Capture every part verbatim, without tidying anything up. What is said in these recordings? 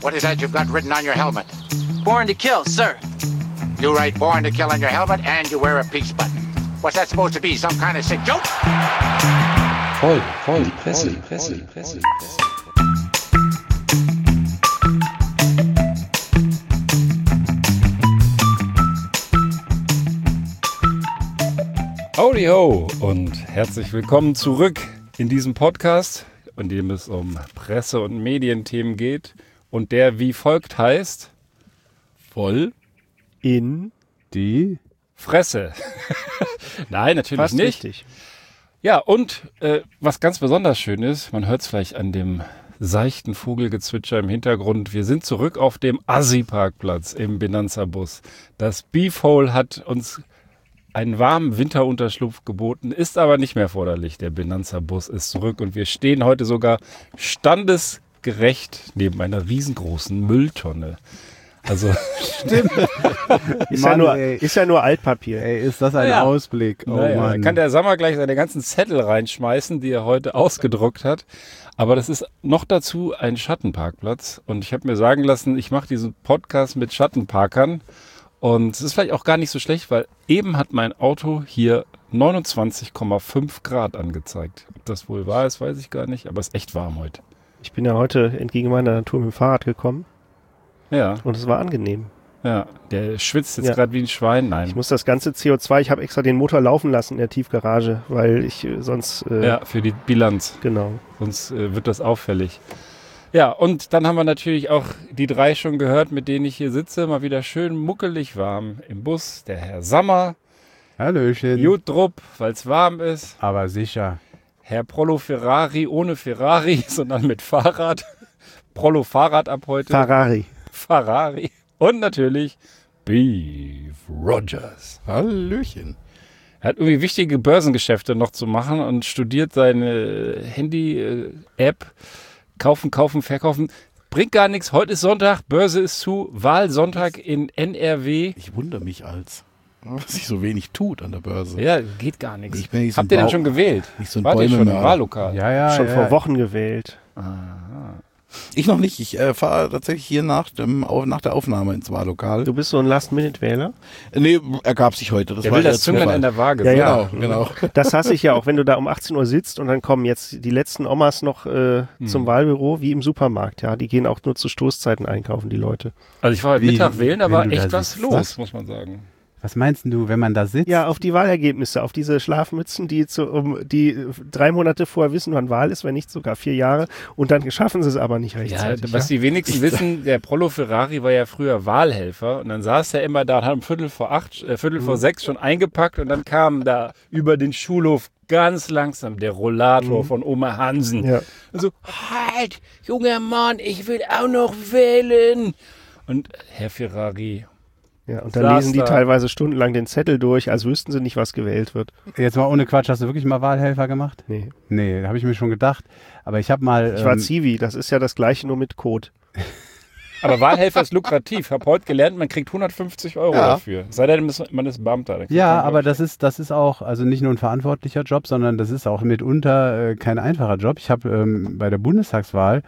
What is that you've got written on your helmet? Born to kill, sir. You write born to kill on your helmet and you wear a peace button. What's that supposed to be? Some kind of sick joke? Voll, voll, die Presse, die Presse, die Presse, die Presse. Howdy ho und herzlich willkommen zurück in diesem Podcast, in dem es um Presse- und Medienthemen geht und der wie folgt heißt: Voll in die Fresse. Nein, natürlich Fast nicht. Richtig. Ja, und äh, was ganz besonders schön ist, man hört es vielleicht an dem seichten Vogelgezwitscher im Hintergrund. Wir sind zurück auf dem Assi-Parkplatz im Benanza-Bus. Das Beefhole hat uns einen warmen Winterunterschlupf geboten, ist aber nicht mehr erforderlich. Der Benanza-Bus ist zurück und wir stehen heute sogar standesgerecht neben einer riesengroßen Mülltonne. Also Stimmt. Ist, Mann, ja nur, ey. ist ja nur Altpapier. Ey, ist das ein Ja. Ausblick? Oh naja, da Mann. kann der Sammer gleich seine ganzen Zettel reinschmeißen, die er heute ausgedruckt hat. Aber das ist noch dazu ein Schattenparkplatz. Und ich habe mir sagen lassen, ich mache diesen Podcast mit Schattenparkern. Und es ist vielleicht auch gar nicht so schlecht, weil eben hat mein Auto hier neunundzwanzig Komma fünf Grad angezeigt. Ob das wohl wahr ist, weiß ich gar nicht, aber es ist echt warm heute. Ich bin ja heute entgegen meiner Natur mit dem Fahrrad gekommen Ja, und es war angenehm. ja. Der schwitzt jetzt Ja. gerade wie ein Schwein. Nein. Ich muss das ganze C O zwei, ich habe extra den Motor laufen lassen in der Tiefgarage, weil ich äh, sonst, äh, Ja, für die Bilanz. genau. Sonst äh, wird das auffällig. Ja, und dann haben wir natürlich auch die drei schon gehört, mit denen ich hier sitze. Mal wieder schön muckelig warm im Bus. Der Herr Sammer, Hallöchen. Jutrup, weil es warm ist. Aber sicher. Herr Prollo Ferrari ohne Ferrari, sondern mit Fahrrad. Prollo Fahrrad ab heute. Ferrari. Ferrari. Und natürlich Beef Rogers. Hallöchen. Er hat irgendwie wichtige Börsengeschäfte noch zu machen und studiert seine Handy-App. Kaufen, kaufen, verkaufen. Bringt gar nichts. Heute ist Sonntag, Börse ist zu. Wahlsonntag in N R W. Ich wundere mich als, dass sich so wenig tut an der Börse. Ja, geht gar nichts. Ich bin nicht so Habt ihr denn Bau- schon gewählt? Nicht so ein Wart ihr schon im Bäume Wahllokal? Ja, ja. Schon ja. vor Wochen gewählt. Ich noch nicht. Ich äh, fahre tatsächlich hier nach, dem, auf, nach der Aufnahme ins Wahllokal. Du bist so ein Last-Minute-Wähler? Äh, nee, ergab sich heute. Das Der war will eher das Zünglein Zufall. in der Waage. Ja, sein. ja. Genau, genau. Das hasse ich ja auch, wenn du da um achtzehn Uhr sitzt und dann kommen jetzt die letzten Omas noch äh, zum Wahlbüro, wie im Supermarkt. Ja, die gehen auch nur zu Stoßzeiten einkaufen, die Leute. Also ich war heute Wie, Mittag wählen, da wenn war du da echt was sitzt, los, was? muss man sagen. Was meinst du, wenn man da sitzt? Ja, auf die Wahlergebnisse, auf diese Schlafmützen, die zu, um, die drei Monate vorher wissen, wann Wahl ist, wenn nicht sogar vier Jahre. Und dann schaffen sie es aber nicht Ja, rechtzeitig. was die wenigsten wissen, der Prollo Ferrari war ja früher Wahlhelfer und dann saß er immer da und hat um Viertel vor acht, äh, Viertel vor sechs schon eingepackt und dann kam da über den Schulhof ganz langsam der Rollator von Oma Hansen. Ja. Und so, halt, junger Mann, ich will auch noch wählen. Und Herr Ferrari, Ja, und dann saß lesen die da. teilweise stundenlang den Zettel durch, als wüssten sie nicht, was gewählt wird. Jetzt mal ohne Quatsch, hast du wirklich mal Wahlhelfer gemacht? Nee. Nee, habe ich mir schon gedacht. Aber ich habe mal... Ich war ähm, Zivi, das ist ja das gleiche, nur mit Code. aber Wahlhelfer ist lukrativ. Hab heute gelernt, man kriegt hundertfünfzig Euro Ja. dafür. Sei denn, man ist Beamter. dann kriegt Ja, man, aber glaub das ist, das ist auch, also nicht nur ein verantwortlicher Job, sondern das ist auch mitunter äh, kein einfacher Job. Ich habe ähm, bei der Bundestagswahl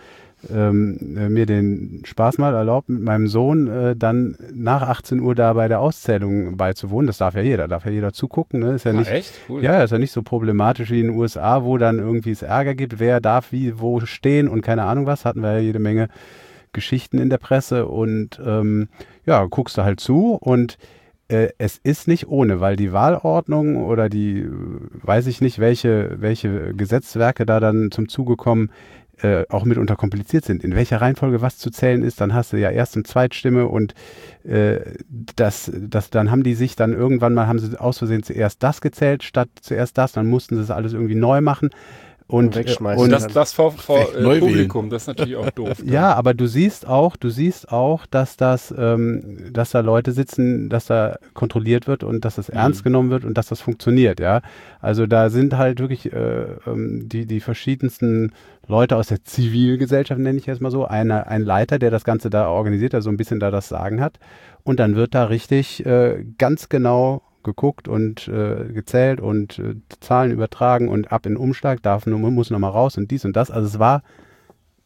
ähm, äh, mir den Spaß mal erlaubt, mit meinem Sohn äh, dann nach achtzehn Uhr da bei der Auszählung beizuwohnen. Das darf ja jeder, darf ja jeder zugucken. Ne? Ist ja ich. nicht, Ah, echt? Cool. ja, ist ja nicht so problematisch wie in den U S A, wo dann irgendwie es Ärger gibt, wer darf wie wo stehen und keine Ahnung was. Hatten wir ja jede Menge Geschichten in der Presse und ähm, ja, guckst du halt zu und äh, es ist nicht ohne, weil die Wahlordnung oder die, äh, weiß ich nicht, welche, welche Gesetzwerke da dann zum Zuge kommen, äh, auch mitunter kompliziert sind. In welcher Reihenfolge was zu zählen ist, dann hast du ja Erst- und Zweitstimme und äh, das, das, dann haben die sich dann irgendwann mal, haben sie aus Versehen zuerst das gezählt, statt zuerst das, dann mussten sie das alles irgendwie neu machen. Und, Wegschmeißen. und Das, das vor, vor äh, Neu wählen. Publikum, das ist natürlich auch doof. ja, aber du siehst auch, du siehst auch, dass das, ähm, dass da Leute sitzen, dass da kontrolliert wird und dass das ernst genommen wird und dass das funktioniert, ja. Also da sind halt wirklich äh, ähm, die, die verschiedensten Leute aus der Zivilgesellschaft, nenne ich jetzt mal so, eine, ein Leiter, der das Ganze da organisiert, der so ein bisschen da das Sagen hat. Und dann wird da richtig äh, ganz genau geguckt und äh, gezählt und äh, Zahlen übertragen und ab in den Umschlag, darf, muss nochmal raus und dies und das. Also es war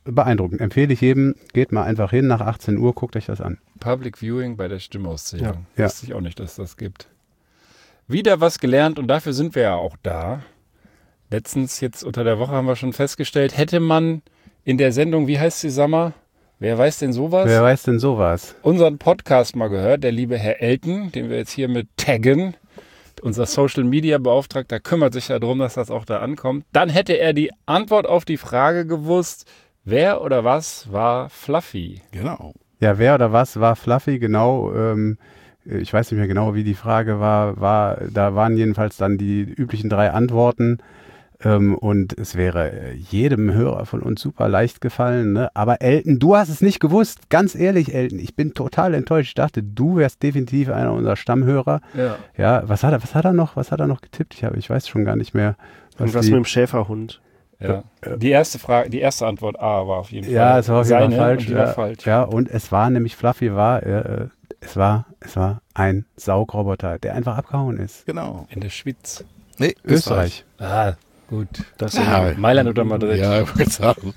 beeindruckend. Empfehle ich jedem, geht mal einfach hin nach achtzehn Uhr, guckt euch das an. Public Viewing bei der Stimmauszählung. Ja. Wusste ich auch nicht, dass das gibt. Wieder was gelernt und dafür sind wir ja auch da. Letztens, jetzt unter der Woche haben wir schon festgestellt, hätte man in der Sendung, wie heißt sie, Sammer? Wer weiß denn sowas? Wer weiß denn sowas? Unseren Podcast mal gehört, der liebe Herr Elton, den wir jetzt hier mit taggen, unser Social Media Beauftragter kümmert sich ja darum, dass das auch da ankommt. Dann hätte er die Antwort auf die Frage gewusst, wer oder was war Fluffy? Genau. Ja, wer oder was war Fluffy? Genau, ähm, ich weiß nicht mehr genau, wie die Frage war. war da waren jedenfalls dann die üblichen drei Antworten. Ähm, und es wäre jedem Hörer von uns super leicht gefallen. Ne? Aber Elton, du hast es nicht gewusst. Ganz ehrlich, Elton, ich bin total enttäuscht. Ich dachte, du wärst definitiv einer unserer Stammhörer. Ja. Ja, was hat er, was hat er noch, was hat er noch getippt? Ich, hab, ich weiß schon gar nicht mehr. Und was die, mit dem Schäferhund. Ja. Die erste Frage, die erste Antwort A war auf jeden Fall. Ja, es war auf jeden Fall seine falsch. und die ja, war falsch. ja, und es war nämlich, Fluffy war, äh, es war, es war ein Saugroboter, der einfach abgehauen ist. Genau. In der Schweiz. Nee, Österreich. Ah, gut. Das Ja, Mailand oder Madrid. Ja, ich wollte sagen.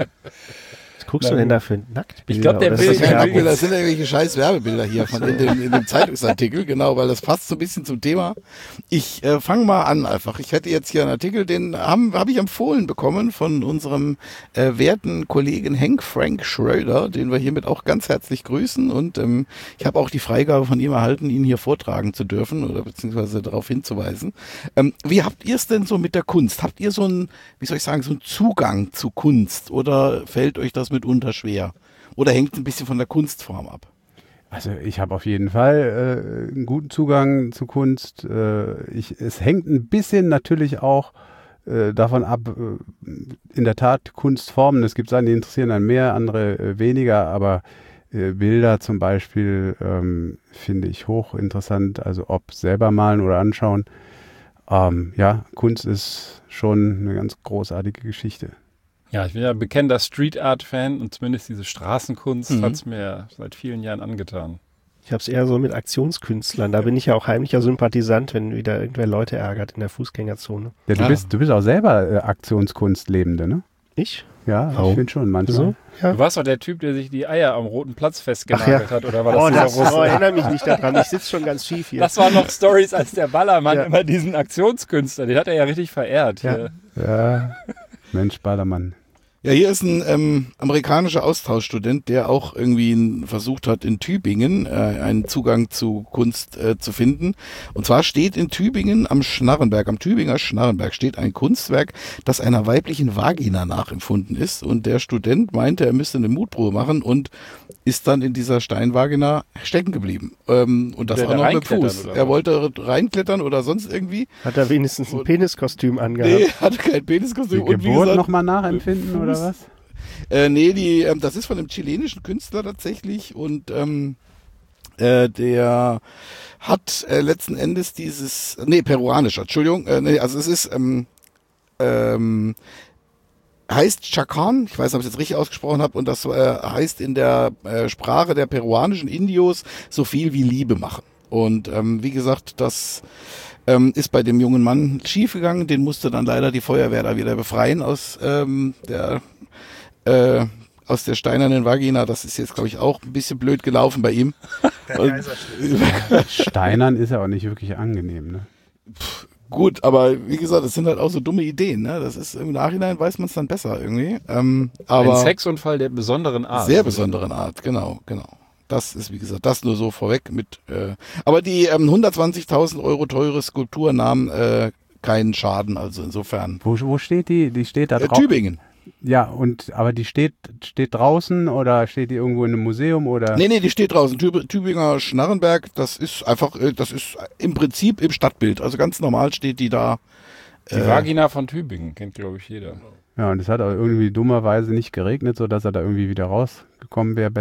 Was guckst du denn da für Nacktbilder? Ich glaub, der Oder will- ist das der Werbung? will- Das sind irgendwelche scheiß Werbebilder hier von in dem, in dem Zeitungsartikel, genau, weil das passt so ein bisschen zum Thema. Ich äh, fange mal an einfach. Ich hätte jetzt hier einen Artikel, den haben habe ich empfohlen bekommen von unserem äh, werten Kollegen Henk Frank Schröder, den wir hiermit auch ganz herzlich grüßen. Und ähm, ich habe auch die Freigabe von ihm erhalten, ihn hier vortragen zu dürfen oder beziehungsweise darauf hinzuweisen. Ähm, wie habt ihr es denn so mit der Kunst? Habt ihr so einen, wie soll ich sagen, so einen Zugang zu Kunst oder fällt euch das mitunter schwer? Oder hängt es ein bisschen von der Kunstform ab? Also ich habe auf jeden Fall äh, einen guten Zugang zu Kunst. Äh, ich, es hängt ein bisschen natürlich auch äh, davon ab, äh, in der Tat Kunstformen. Es gibt Sachen, die interessieren einen mehr, andere äh, weniger, aber äh, Bilder zum Beispiel ähm, finde ich hochinteressant. Also ob selber malen oder anschauen. Ähm, ja, Kunst ist schon eine ganz großartige Geschichte. Ja, ich bin ja bekennender Street Art Fan und zumindest diese Straßenkunst Mhm. hat es mir seit vielen Jahren angetan. Ich habe es eher so mit Aktionskünstlern. Da bin ich ja auch heimlicher Sympathisant, wenn wieder irgendwer Leute ärgert in der Fußgängerzone. Ja, du, Ah. bist, du bist auch selber äh, Aktionskunstlebende, ne? Ich? Ja, Warum? ich finde schon manchmal. So? Ja. Du warst doch der Typ, der sich die Eier am Roten Platz festgenagelt Ach ja. hat, oder war das Oh, dieser das, Russe? oh, erinnere mich nicht daran. Ich sitze schon ganz schief hier. Das waren noch Stories, als der Ballermann Ja. immer diesen Aktionskünstler, den hat er ja richtig verehrt. Ja. Hier. Ja, Mensch, Ballermann. Ja, hier ist ein ähm, amerikanischer Austauschstudent, der auch irgendwie n- versucht hat, in Tübingen äh, einen Zugang zu Kunst äh, zu finden. Und zwar steht in Tübingen am Schnarrenberg, am Tübinger Schnarrenberg steht ein Kunstwerk, das einer weiblichen Vagina nachempfunden ist. Und der Student meinte, er müsste eine Mutprobe machen und ist dann in dieser Steinvagina stecken geblieben. Ähm, und das Will auch er noch mit reinklettern Fuß. oder Er was? wollte reinklettern oder sonst irgendwie. Hat er wenigstens ein Peniskostüm angehabt? Nee, hatte kein Die Peniskostüm. Und wie Geburt gesagt, nochmal nachempfinden oder was? Äh, nee, die, ähm, das ist von einem chilenischen Künstler tatsächlich und ähm, äh, der hat äh, letzten Endes dieses, nee, peruanischer, Entschuldigung, äh, nee, also es ist, ähm, ähm, heißt Chacan, ich weiß nicht, ob ich es jetzt richtig ausgesprochen habe, und das äh, heißt in der äh, Sprache der peruanischen Indios so viel wie Liebe machen. Und ähm, wie gesagt, das ähm, ist bei dem jungen Mann schiefgegangen, den musste dann leider die Feuerwehr da wieder befreien aus ähm, der äh, aus der steinernen Vagina. Das ist jetzt, glaube ich, auch ein bisschen blöd gelaufen bei ihm. Und, Steinern ist ja auch nicht wirklich angenehm, ne? gut, aber wie gesagt, das sind halt auch so dumme Ideen. Ne? Das ist im Nachhinein weiß man es dann besser irgendwie. Ähm, aber Ein Sexunfall der besonderen Art. sehr besonderen Art, genau, genau. Das ist, wie gesagt, das nur so vorweg mit. Äh, aber die ähm, hundertzwanzigtausend Euro teure Skulptur nahm äh, keinen Schaden, also insofern. Wo, wo steht die? Die steht da Äh, drauf. Tübingen. Ja, und aber die steht, steht draußen oder steht die irgendwo in einem Museum oder? Nee, nee, die steht draußen. Tüb Tübinger Schnarrenberg, das ist einfach, äh, das ist im Prinzip im Stadtbild. Also ganz normal steht die da. Die Vagina von Tübingen kennt, glaube ich, jeder. Ja, und es hat auch irgendwie dummerweise nicht geregnet, sodass er da irgendwie wieder rausgekommen wäre, besser.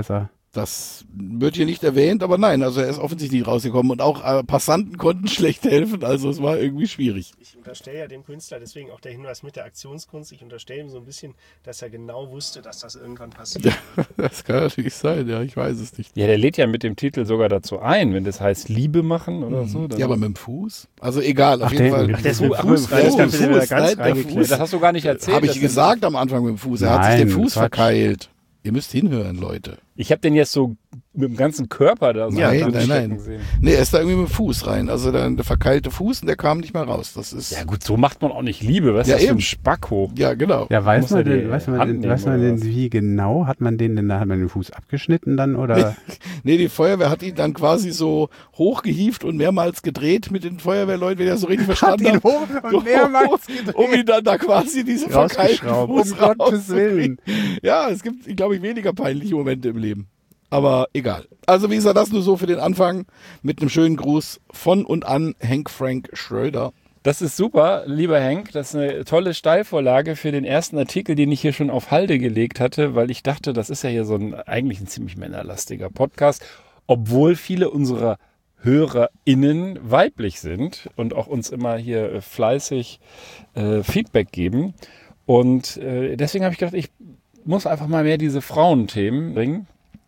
Das wird hier nicht erwähnt, aber nein, also er ist offensichtlich nicht rausgekommen und auch äh, Passanten konnten schlecht helfen, also es war irgendwie schwierig. Ich unterstelle ja dem Künstler, deswegen auch der Hinweis mit der Aktionskunst, ich unterstelle ihm so ein bisschen, dass er genau wusste, dass das irgendwann passiert. Das kann natürlich sein, ja, ich weiß es nicht. Ja, der lädt ja mit dem Titel sogar dazu ein, wenn das heißt Liebe machen oder so. Dann Ja, aber mit dem Fuß? Also egal, auf Ach, jeden der- Fall. Ach, der ist mit dem Ach, Fuß mit rein, dem ich dachte, Fuß, der wäre Fuß, ganz nein, der reingeklebt. Fuß. das hast du gar nicht erzählt. Habe ich dass gesagt am Anfang mit dem Fuß. Er hat sich Nein, den Fuß Quatsch. verkeilt. Ihr müsst hinhören, Leute. Ich habe den jetzt so mit dem ganzen Körper da so Nein, drin nein, stecken nein. sehen. Nee, er ist da irgendwie mit dem Fuß rein. Also der, der verkeilte Fuß und der kam nicht mehr raus. Das ist. Ja gut, so macht man auch nicht Liebe. Was ist Ja, das für ein eben. Spacko? Ja, genau. Ja, weiß Muss man er die denn, weiß man Hand denn, nehmen weiß man oder denn was? wie genau? Hat man den denn, da hat man den Fuß abgeschnitten dann oder? Nee, die Feuerwehr hat ihn dann quasi so hochgehieft und mehrmals gedreht mit den Feuerwehrleuten, wenn ich das so richtig verstanden habe. hoch und mehrmals Um ihn dann da quasi diese verkeilten Rausgeschraubt. Fuß Um Gottes rauszukriegen. Willen. Ja, es gibt, glaube ich, weniger peinliche Momente im Leben. Aber egal. Also wie gesagt, das nur so für den Anfang mit einem schönen Gruß von und an Henk Frank Schröder. Das ist super, lieber Henk. Das ist eine tolle Steilvorlage für den ersten Artikel, den ich hier schon auf Halde gelegt hatte, weil ich dachte, das ist ja hier so ein eigentlich ein ziemlich männerlastiger Podcast, obwohl viele unserer HörerInnen weiblich sind und auch uns immer hier äh, fleißig äh, Feedback geben. Und äh, deswegen habe ich gedacht, ich muss einfach mal mehr diese Frauenthemen bringen.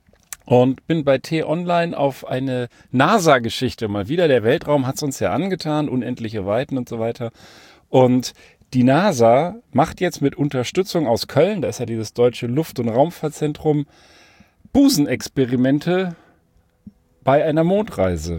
Und bin bei T-Online auf eine NASA-Geschichte mal wieder. Der Weltraum hat es uns ja angetan, unendliche Weiten und so weiter. Und die NASA macht jetzt mit Unterstützung aus Köln, da ist ja dieses deutsche Luft- und Raumfahrtzentrum, Busenexperimente bei einer Mondreise.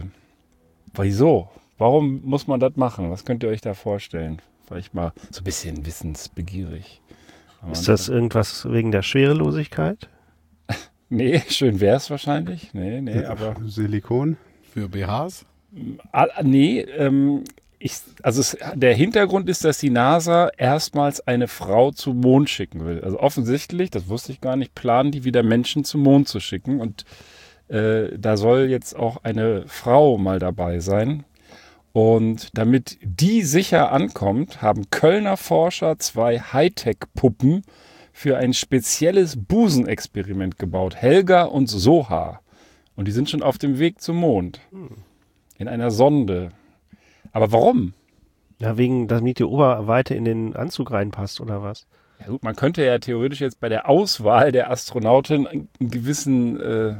Wieso? Warum muss man das machen? Was könnt ihr euch da vorstellen? Vielleicht mal so ein bisschen wissensbegierig. Ist das irgendwas wegen der Schwerelosigkeit? Nee, schön wär's wahrscheinlich. Nee, nee, aber Silikon? Für B Hs? Ah, nee, ähm, ich, also es, der Hintergrund ist, dass die NASA erstmals eine Frau zum Mond schicken will. Also offensichtlich, das wusste ich gar nicht, planen die wieder Menschen zum Mond zu schicken. Und äh, da soll jetzt auch eine Frau mal dabei sein. Und damit die sicher ankommt, haben Kölner Forscher zwei Hightech-Puppen für ein spezielles Busenexperiment gebaut. Helga und Soha. Und die sind schon auf dem Weg zum Mond. In einer Sonde. Aber warum? Ja, wegen, damit die Oberweite in den Anzug reinpasst, oder was? Ja gut, man könnte ja theoretisch jetzt bei der Auswahl der Astronautin einen gewissen, äh,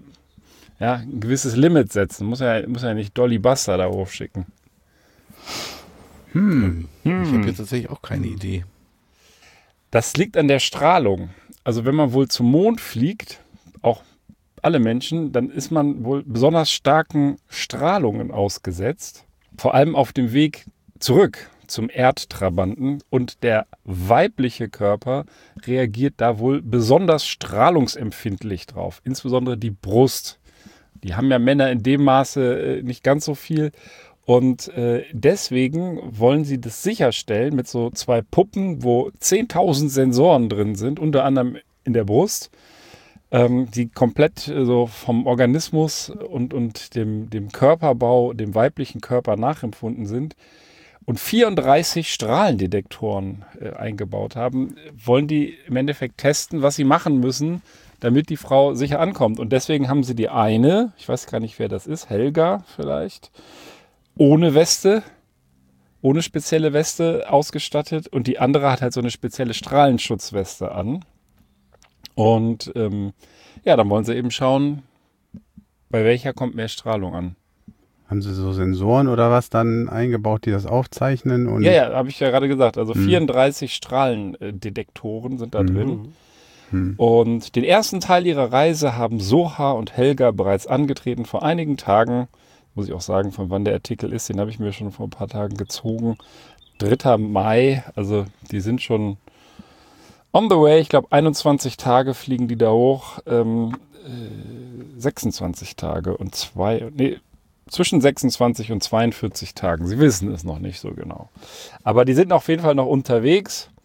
ja, ein gewisses Limit setzen. Muss ja, muss ja nicht Dolly Buster da hochschicken. Hm. Ich habe jetzt tatsächlich auch keine Idee. Das liegt an der Strahlung. Also wenn man wohl zum Mond fliegt, auch alle Menschen, dann ist man wohl besonders starken Strahlungen ausgesetzt. Vor allem auf dem Weg zurück zum Erdtrabanten. Und der weibliche Körper reagiert da wohl besonders strahlungsempfindlich drauf. Insbesondere die Brust. Die haben ja Männer in dem Maße äh, nicht ganz so viel. Und äh, deswegen wollen sie das sicherstellen mit so zwei Puppen, wo zehntausend Sensoren drin sind, unter anderem in der Brust, ähm, die komplett äh, so vom Organismus und, und dem, dem Körperbau, dem weiblichen Körper nachempfunden sind und vierunddreißig Strahlendetektoren äh, eingebaut haben, wollen die im Endeffekt testen, was sie machen müssen, damit die Frau sicher ankommt. Und deswegen haben sie die eine, ich weiß gar nicht, wer das ist, Helga vielleicht, ohne Weste, ohne spezielle Weste ausgestattet und die andere hat halt so eine spezielle Strahlenschutzweste an. Und ähm, ja, dann wollen sie eben schauen, bei welcher kommt mehr Strahlung an. Haben sie so Sensoren oder was dann eingebaut, die das aufzeichnen? Und Ja, ja, habe ich ja gerade gesagt. Also vierunddreißig Strahlendetektoren sind da drin. Hm. Und den ersten Teil ihrer Reise haben Soha und Helga bereits angetreten vor einigen Tagen. Muss ich auch sagen, von wann der Artikel ist, den habe ich mir schon vor ein paar Tagen gezogen. dritter Mai, also die sind schon on the way. Ich glaube, einundzwanzig Tage fliegen die da hoch. Ähm, äh, sechsundzwanzig Tage und zwei, nee, zwischen sechsundzwanzig und zweiundvierzig Tagen. Sie wissen es noch nicht so genau. Aber die sind auf jeden Fall noch unterwegs.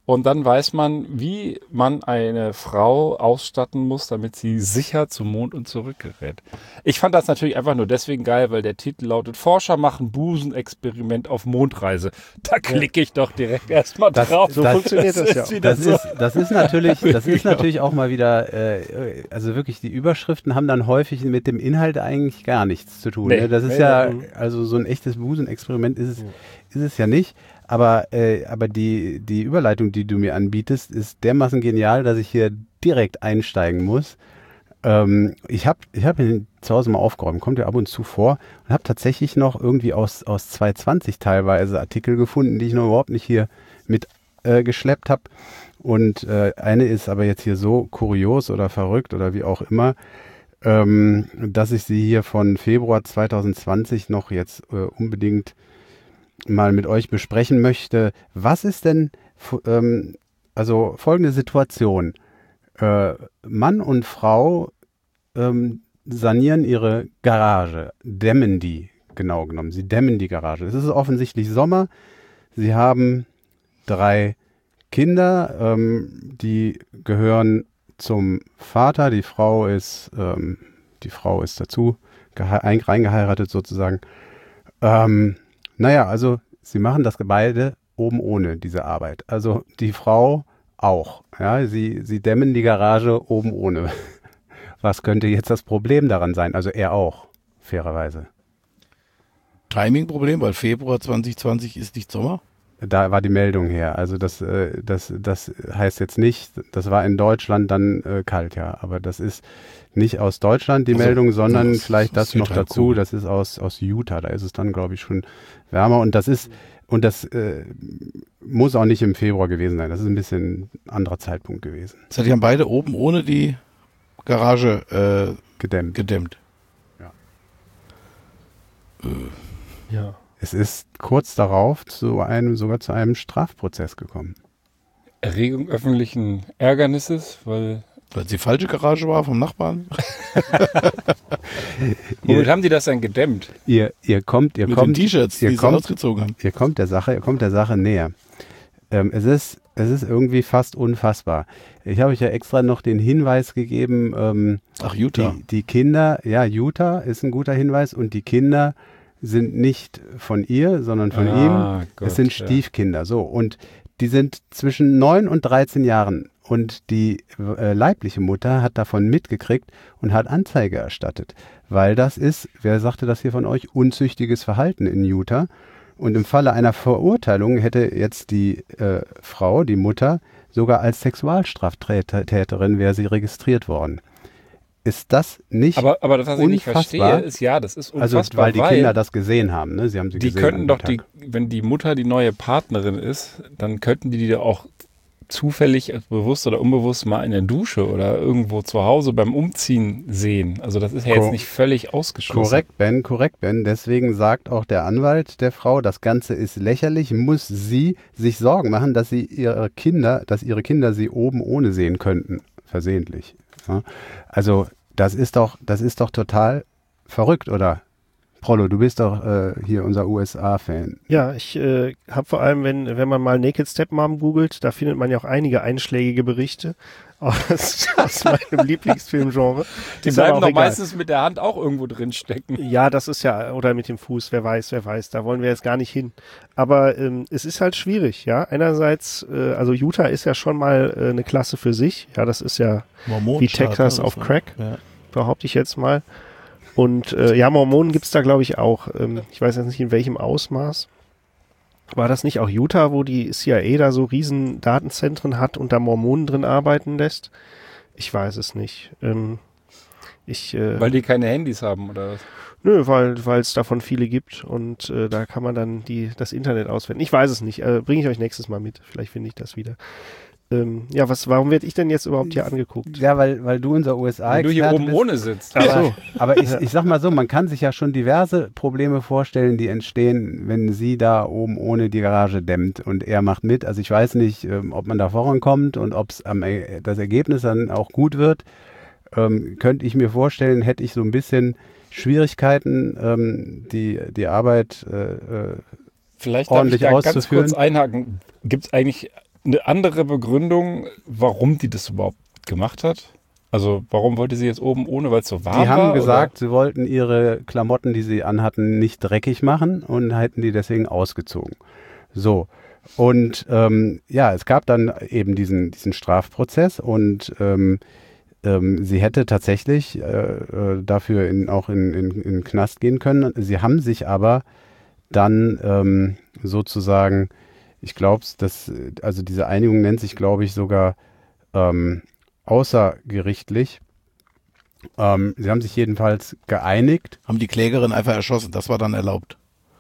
Und dann weiß man, wie man eine Frau ausstatten muss, damit sie sicher zum Mond und zurück gerät. Ich fand das natürlich einfach nur deswegen geil, weil der Titel lautet Forscher machen Busenexperiment auf Mondreise. Da klicke ich doch direkt erstmal Das- drauf. So funktioniert das ja. ist wieder Das so. ist, das ist natürlich, das ist natürlich auch mal wieder, äh, also wirklich die Überschriften haben dann häufig mit dem Inhalt eigentlich gar nichts zu tun. Nee. Ne? Das ist Nee, ja, nee. also so ein echtes Busenexperiment ist es, ist es ja nicht. Aber, äh, aber die, die Überleitung, die du mir anbietest, ist dermaßen genial, dass ich hier direkt einsteigen muss. Ähm, ich habe ich hab ihn zu Hause mal aufgeräumt, kommt ja ab und zu vor und habe tatsächlich noch irgendwie aus, aus zwanzig zwanzig teilweise Artikel gefunden, die ich noch überhaupt nicht hier mit äh, geschleppt habe. Und äh, eine ist aber jetzt hier so kurios oder verrückt oder wie auch immer, ähm, dass ich sie hier von Februar zwanzig zwanzig noch jetzt äh, unbedingt mal mit euch besprechen möchte. Was ist denn, f- ähm, also folgende Situation. Äh, Mann und Frau ähm, sanieren ihre Garage, dämmen die, genau genommen. Sie dämmen die Garage. Es ist offensichtlich Sommer. Sie haben drei Kinder, ähm, die gehören zum Vater. Die Frau ist, ähm, die Frau ist dazu gehe- ein- reingeheiratet sozusagen. Ähm, naja, also sie machen das beide oben ohne diese Arbeit. Also die Frau auch. Ja, sie, sie dämmen die Garage oben ohne. Was könnte jetzt das Problem daran sein? Also er auch, fairerweise. Timing-Problem, weil Februar zwanzig zwanzig ist nicht Sommer. Da war die Meldung her. Also das, äh, das, das heißt jetzt nicht, das war in Deutschland dann äh, kalt, ja. Aber das ist nicht aus Deutschland die Also, Meldung, sondern aus- vielleicht aus das noch dazu. Südhalbkugel. Das ist aus, aus Utah. Da ist es dann, glaube ich, schon wärmer. Und das ist, und das äh, muss auch nicht im Februar gewesen sein. Das ist ein bisschen ein anderer Zeitpunkt gewesen. Das heißt, die haben beide oben ohne die Garage äh, Gedämmt. gedämmt. Ja. Es ist kurz darauf zu einem, sogar zu einem Strafprozess gekommen. Erregung öffentlichen Ärgernisses, weil Weil es die falsche Garage war vom Nachbarn. womit haben die das denn gedämmt? Ihr, ihr kommt, ihr Mit kommt, den T-Shirts, ihr die sie kommt, ausgezogen haben. ihr kommt der Sache, ihr kommt der Sache näher. Ähm, es ist, es ist irgendwie fast unfassbar. Ich habe euch ja extra noch den Hinweis gegeben, ähm, Ach, Utah. die, die Kinder, ja, Utah ist ein guter Hinweis und die Kinder sind nicht von ihr, sondern von Ah, ihm. Gott, es sind ja. Stiefkinder, so. Und die sind zwischen neun und dreizehn Jahren. Und die äh, leibliche Mutter hat davon mitgekriegt und hat Anzeige erstattet. Weil das ist, wer sagte das hier von euch, unzüchtiges Verhalten in Utah. Und im Falle einer Verurteilung hätte jetzt die äh, Frau, die Mutter, sogar als Sexualstraftäterin wäre sie registriert worden. Ist das nicht Aber, aber das, was ich nicht unfassbar? verstehe, ist ja, das ist Also, unfassbar, weil die Kinder das gesehen haben, ne? Sie haben sie die gesehen könnten an doch dem die, Tag. wenn die Mutter die neue Partnerin ist, dann könnten die die auch zufällig, bewusst oder unbewusst mal in der Dusche oder irgendwo zu Hause beim Umziehen sehen. Also das ist ja Ko- jetzt nicht völlig ausgeschlossen. Korrekt, Ben, korrekt, Ben. Deswegen sagt auch der Anwalt der Frau, das Ganze ist lächerlich, muss sie sich Sorgen machen, dass sie ihre Kinder, dass ihre Kinder sie oben ohne sehen könnten, versehentlich. Ja? Also das ist doch, das ist doch total verrückt, oder? Prollo, du bist doch äh, hier unser U S A-Fan. Ja, ich äh, habe vor allem, wenn, wenn man mal Naked Stepmom googelt, da findet man ja auch einige einschlägige Berichte aus, aus meinem Lieblingsfilmgenre. Die Ist aber bleiben auch doch egal. meistens mit der Hand auch irgendwo drin stecken. Ja, das ist ja, oder mit dem Fuß, wer weiß, wer weiß, da wollen wir jetzt gar nicht hin. Aber ähm, es ist halt schwierig, ja. Einerseits, äh, also Utah ist ja schon mal äh, eine Klasse für sich, ja, das ist ja wie Texas auf Crack, Ja. behaupte ich jetzt mal. Und äh, ja, Mormonen gibt's da, glaube ich, auch. Ähm, ich weiß jetzt nicht, in welchem Ausmaß. War das nicht auch Utah, wo die C I A da so riesen Datenzentren hat und da Mormonen drin arbeiten lässt? Ich weiß es nicht. Ähm, ich, äh, Weil die keine Handys haben oder was? Nö, weil weil es davon viele gibt und äh, da kann man dann die das Internet auswählen. Ich weiß es nicht. Äh, Bringe ich euch nächstes Mal mit. Vielleicht finde ich das wieder. Ähm, ja, was? Warum werde ich denn jetzt überhaupt hier angeguckt? Ja, weil, weil du unser U S Wenn du hier A-Experte oben bist. ohne sitzt. Aber, so. aber ich, ich sag mal so, man kann sich ja schon diverse Probleme vorstellen, die entstehen, wenn sie da oben ohne die Garage dämmt und er macht mit. Also ich weiß nicht, ähm, ob man da vorankommt und ob am E- das Ergebnis dann auch gut wird. Ähm, könnte ich mir vorstellen, hätte ich so ein bisschen Schwierigkeiten, ähm, die, die Arbeit äh, äh, Vielleicht darf ich ordentlich da ganz auszuführen. kurz einhaken. Gibt es eigentlich eine andere Begründung, warum die das überhaupt gemacht hat? Also warum wollte sie jetzt oben ohne, weil es so warm war? Die haben war, gesagt, oder? sie wollten ihre Klamotten, die sie anhatten, nicht dreckig machen und hätten die deswegen ausgezogen. So. Und ähm, ja, es gab dann eben diesen, diesen Strafprozess und ähm, ähm, sie hätte tatsächlich äh, äh, dafür in, auch in, in, in den Knast gehen können. Sie haben sich aber dann ähm, sozusagen, ich glaube, dass also diese Einigung nennt sich, glaube ich, sogar ähm, außergerichtlich. Ähm, sie haben sich jedenfalls geeinigt. Haben die Klägerin einfach erschossen, das war dann erlaubt.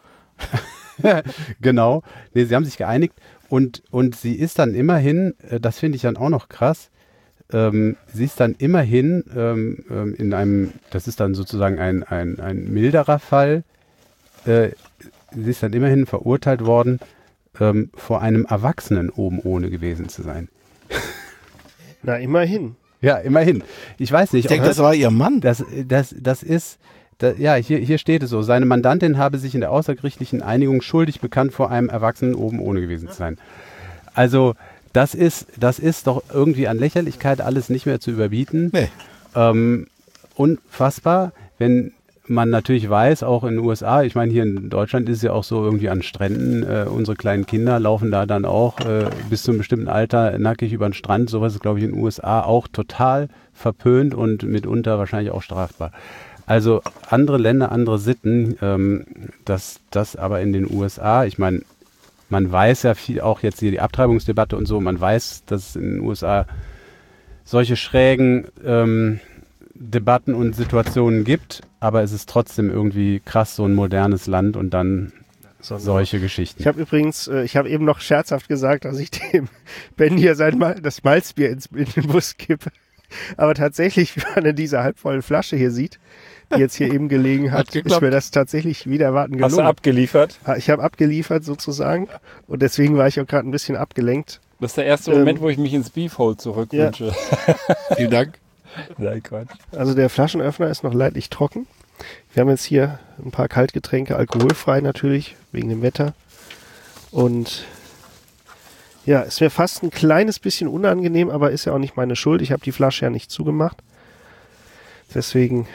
Genau. Nee, sie haben sich geeinigt und, und sie ist dann immerhin, äh, das finde ich dann auch noch krass, ähm, sie ist dann immerhin ähm, ähm, in einem, das ist dann sozusagen ein, ein, ein milderer Fall, äh, sie ist dann immerhin verurteilt worden, ähm, vor einem Erwachsenen oben ohne gewesen zu sein. Na, immerhin. Ja, immerhin. Ich weiß nicht. Ich denke, ob das war ihr Mann. Das, das, das ist, da, ja, hier, hier steht es so. Seine Mandantin habe sich in der außergerichtlichen Einigung schuldig bekannt, vor einem Erwachsenen oben ohne gewesen zu sein. Also, das ist, das ist doch irgendwie an Lächerlichkeit alles nicht mehr zu überbieten. Nee. Ähm, unfassbar, wenn man natürlich weiß, auch in den U S A, ich meine, hier in Deutschland ist es ja auch so irgendwie an Stränden, äh, unsere kleinen Kinder laufen da dann auch äh, bis zu einem bestimmten Alter nackig über den Strand. Sowas ist, glaube ich, in den U S A auch total verpönt und mitunter wahrscheinlich auch strafbar. Also andere Länder, andere Sitten, ähm, das, das aber in den U S A, ich meine, man weiß ja viel, auch jetzt hier die Abtreibungsdebatte und so, man weiß, dass es in den U S A solche schrägen ähm, Debatten und Situationen gibt, aber es ist trotzdem irgendwie krass, so ein modernes Land und dann So, solche Geschichten. Ich habe übrigens, äh, ich habe eben noch scherzhaft gesagt, dass ich dem Ben hier sein Mal das Malzbier ins, in den Bus kippe. Aber tatsächlich, wie man in dieser halbvollen Flasche hier sieht, die jetzt hier eben gelegen hat, Hat ist geklappt. mir das tatsächlich wieder erwarten gelungen. Hast du abgeliefert? Ha, Ich habe abgeliefert sozusagen und deswegen war ich auch gerade ein bisschen abgelenkt. Das ist der erste Ähm, Moment, wo ich mich ins Beefhole zurückwünsche. Vielen Dank. Nein, Quatsch. Also der Flaschenöffner ist noch leidlich trocken. Wir haben jetzt hier ein paar Kaltgetränke, alkoholfrei natürlich, wegen dem Wetter. Und ja, ist mir fast ein kleines bisschen unangenehm, aber ist ja auch nicht meine Schuld. Ich habe die Flasche ja nicht zugemacht. Deswegen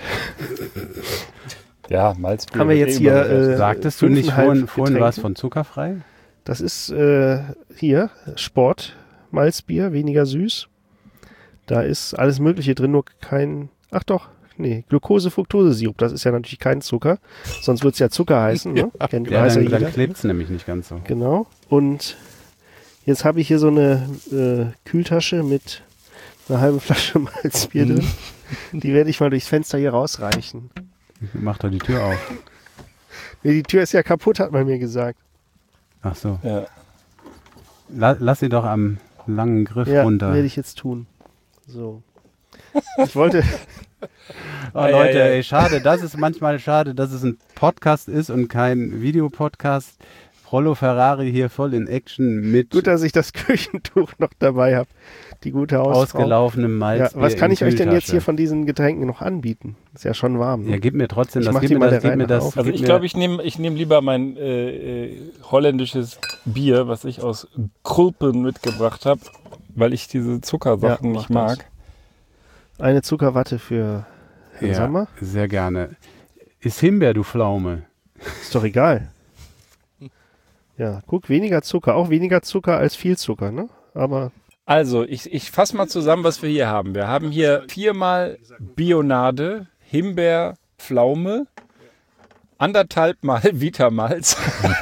Ja, Malzbier. haben wir wird jetzt eh hier, immer gesagt. äh, Sagtest du nicht fünfeinhalb vorhin, vorhin Getränke. was von zuckerfrei? Das ist äh, hier Sport, Malzbier, weniger süß. Da ist alles Mögliche drin, nur kein, ach doch, nee, Glucose-Fructose-Sirup. Das ist ja natürlich kein Zucker, sonst würde es ja Zucker heißen. Ne? Kennt Ja, weiß ja dann, dann jeder. klebt es nämlich nicht ganz so. Genau. Und jetzt habe ich hier so eine äh, Kühltasche mit einer halben Flasche Malzbier drin. Die werde ich mal durchs Fenster hier rausreichen. Mach doch die Tür auf. Nee, die Tür ist ja kaputt, hat man mir gesagt. Ach so. Ja. La, lass sie doch am langen Griff Ja, runter. werde ich jetzt tun. So. Ich wollte, Oh, Ei, Leute, ei, ei. ey, schade, das ist manchmal schade, dass es ein Podcast ist und kein Videopodcast. Rollo Ferrari hier voll in Action mit gut, dass ich das Küchentuch noch dabei habe. Die gute Hausfrau. ausgelaufenem Ja, Malzbier. was kann in ich euch denn jetzt Kühltasche. hier von diesen Getränken noch anbieten? Ist ja schon warm. Ne? Ja, gib mir trotzdem Ich das. mach Gib die mir mal das, der gib mir Reihe das. nach auf. Also gib ich mir- glaube, ich nehme ich nehm lieber mein äh, äh, holländisches Bier, was ich aus Krulpen mitgebracht habe, weil ich diese Zuckersachen Ja, nicht mach das. mag. Eine Zuckerwatte für Herrn ja, Sommer. sehr gerne. Ist Himbeer, du Pflaume. Ist doch egal. Ja, guck, weniger Zucker. Auch weniger Zucker als viel Zucker, ne? Aber Also, ich, ich fasse mal zusammen, was wir hier haben. Wir haben hier viermal Bionade, Himbeer, Pflaume, anderthalb Mal Vitamalz.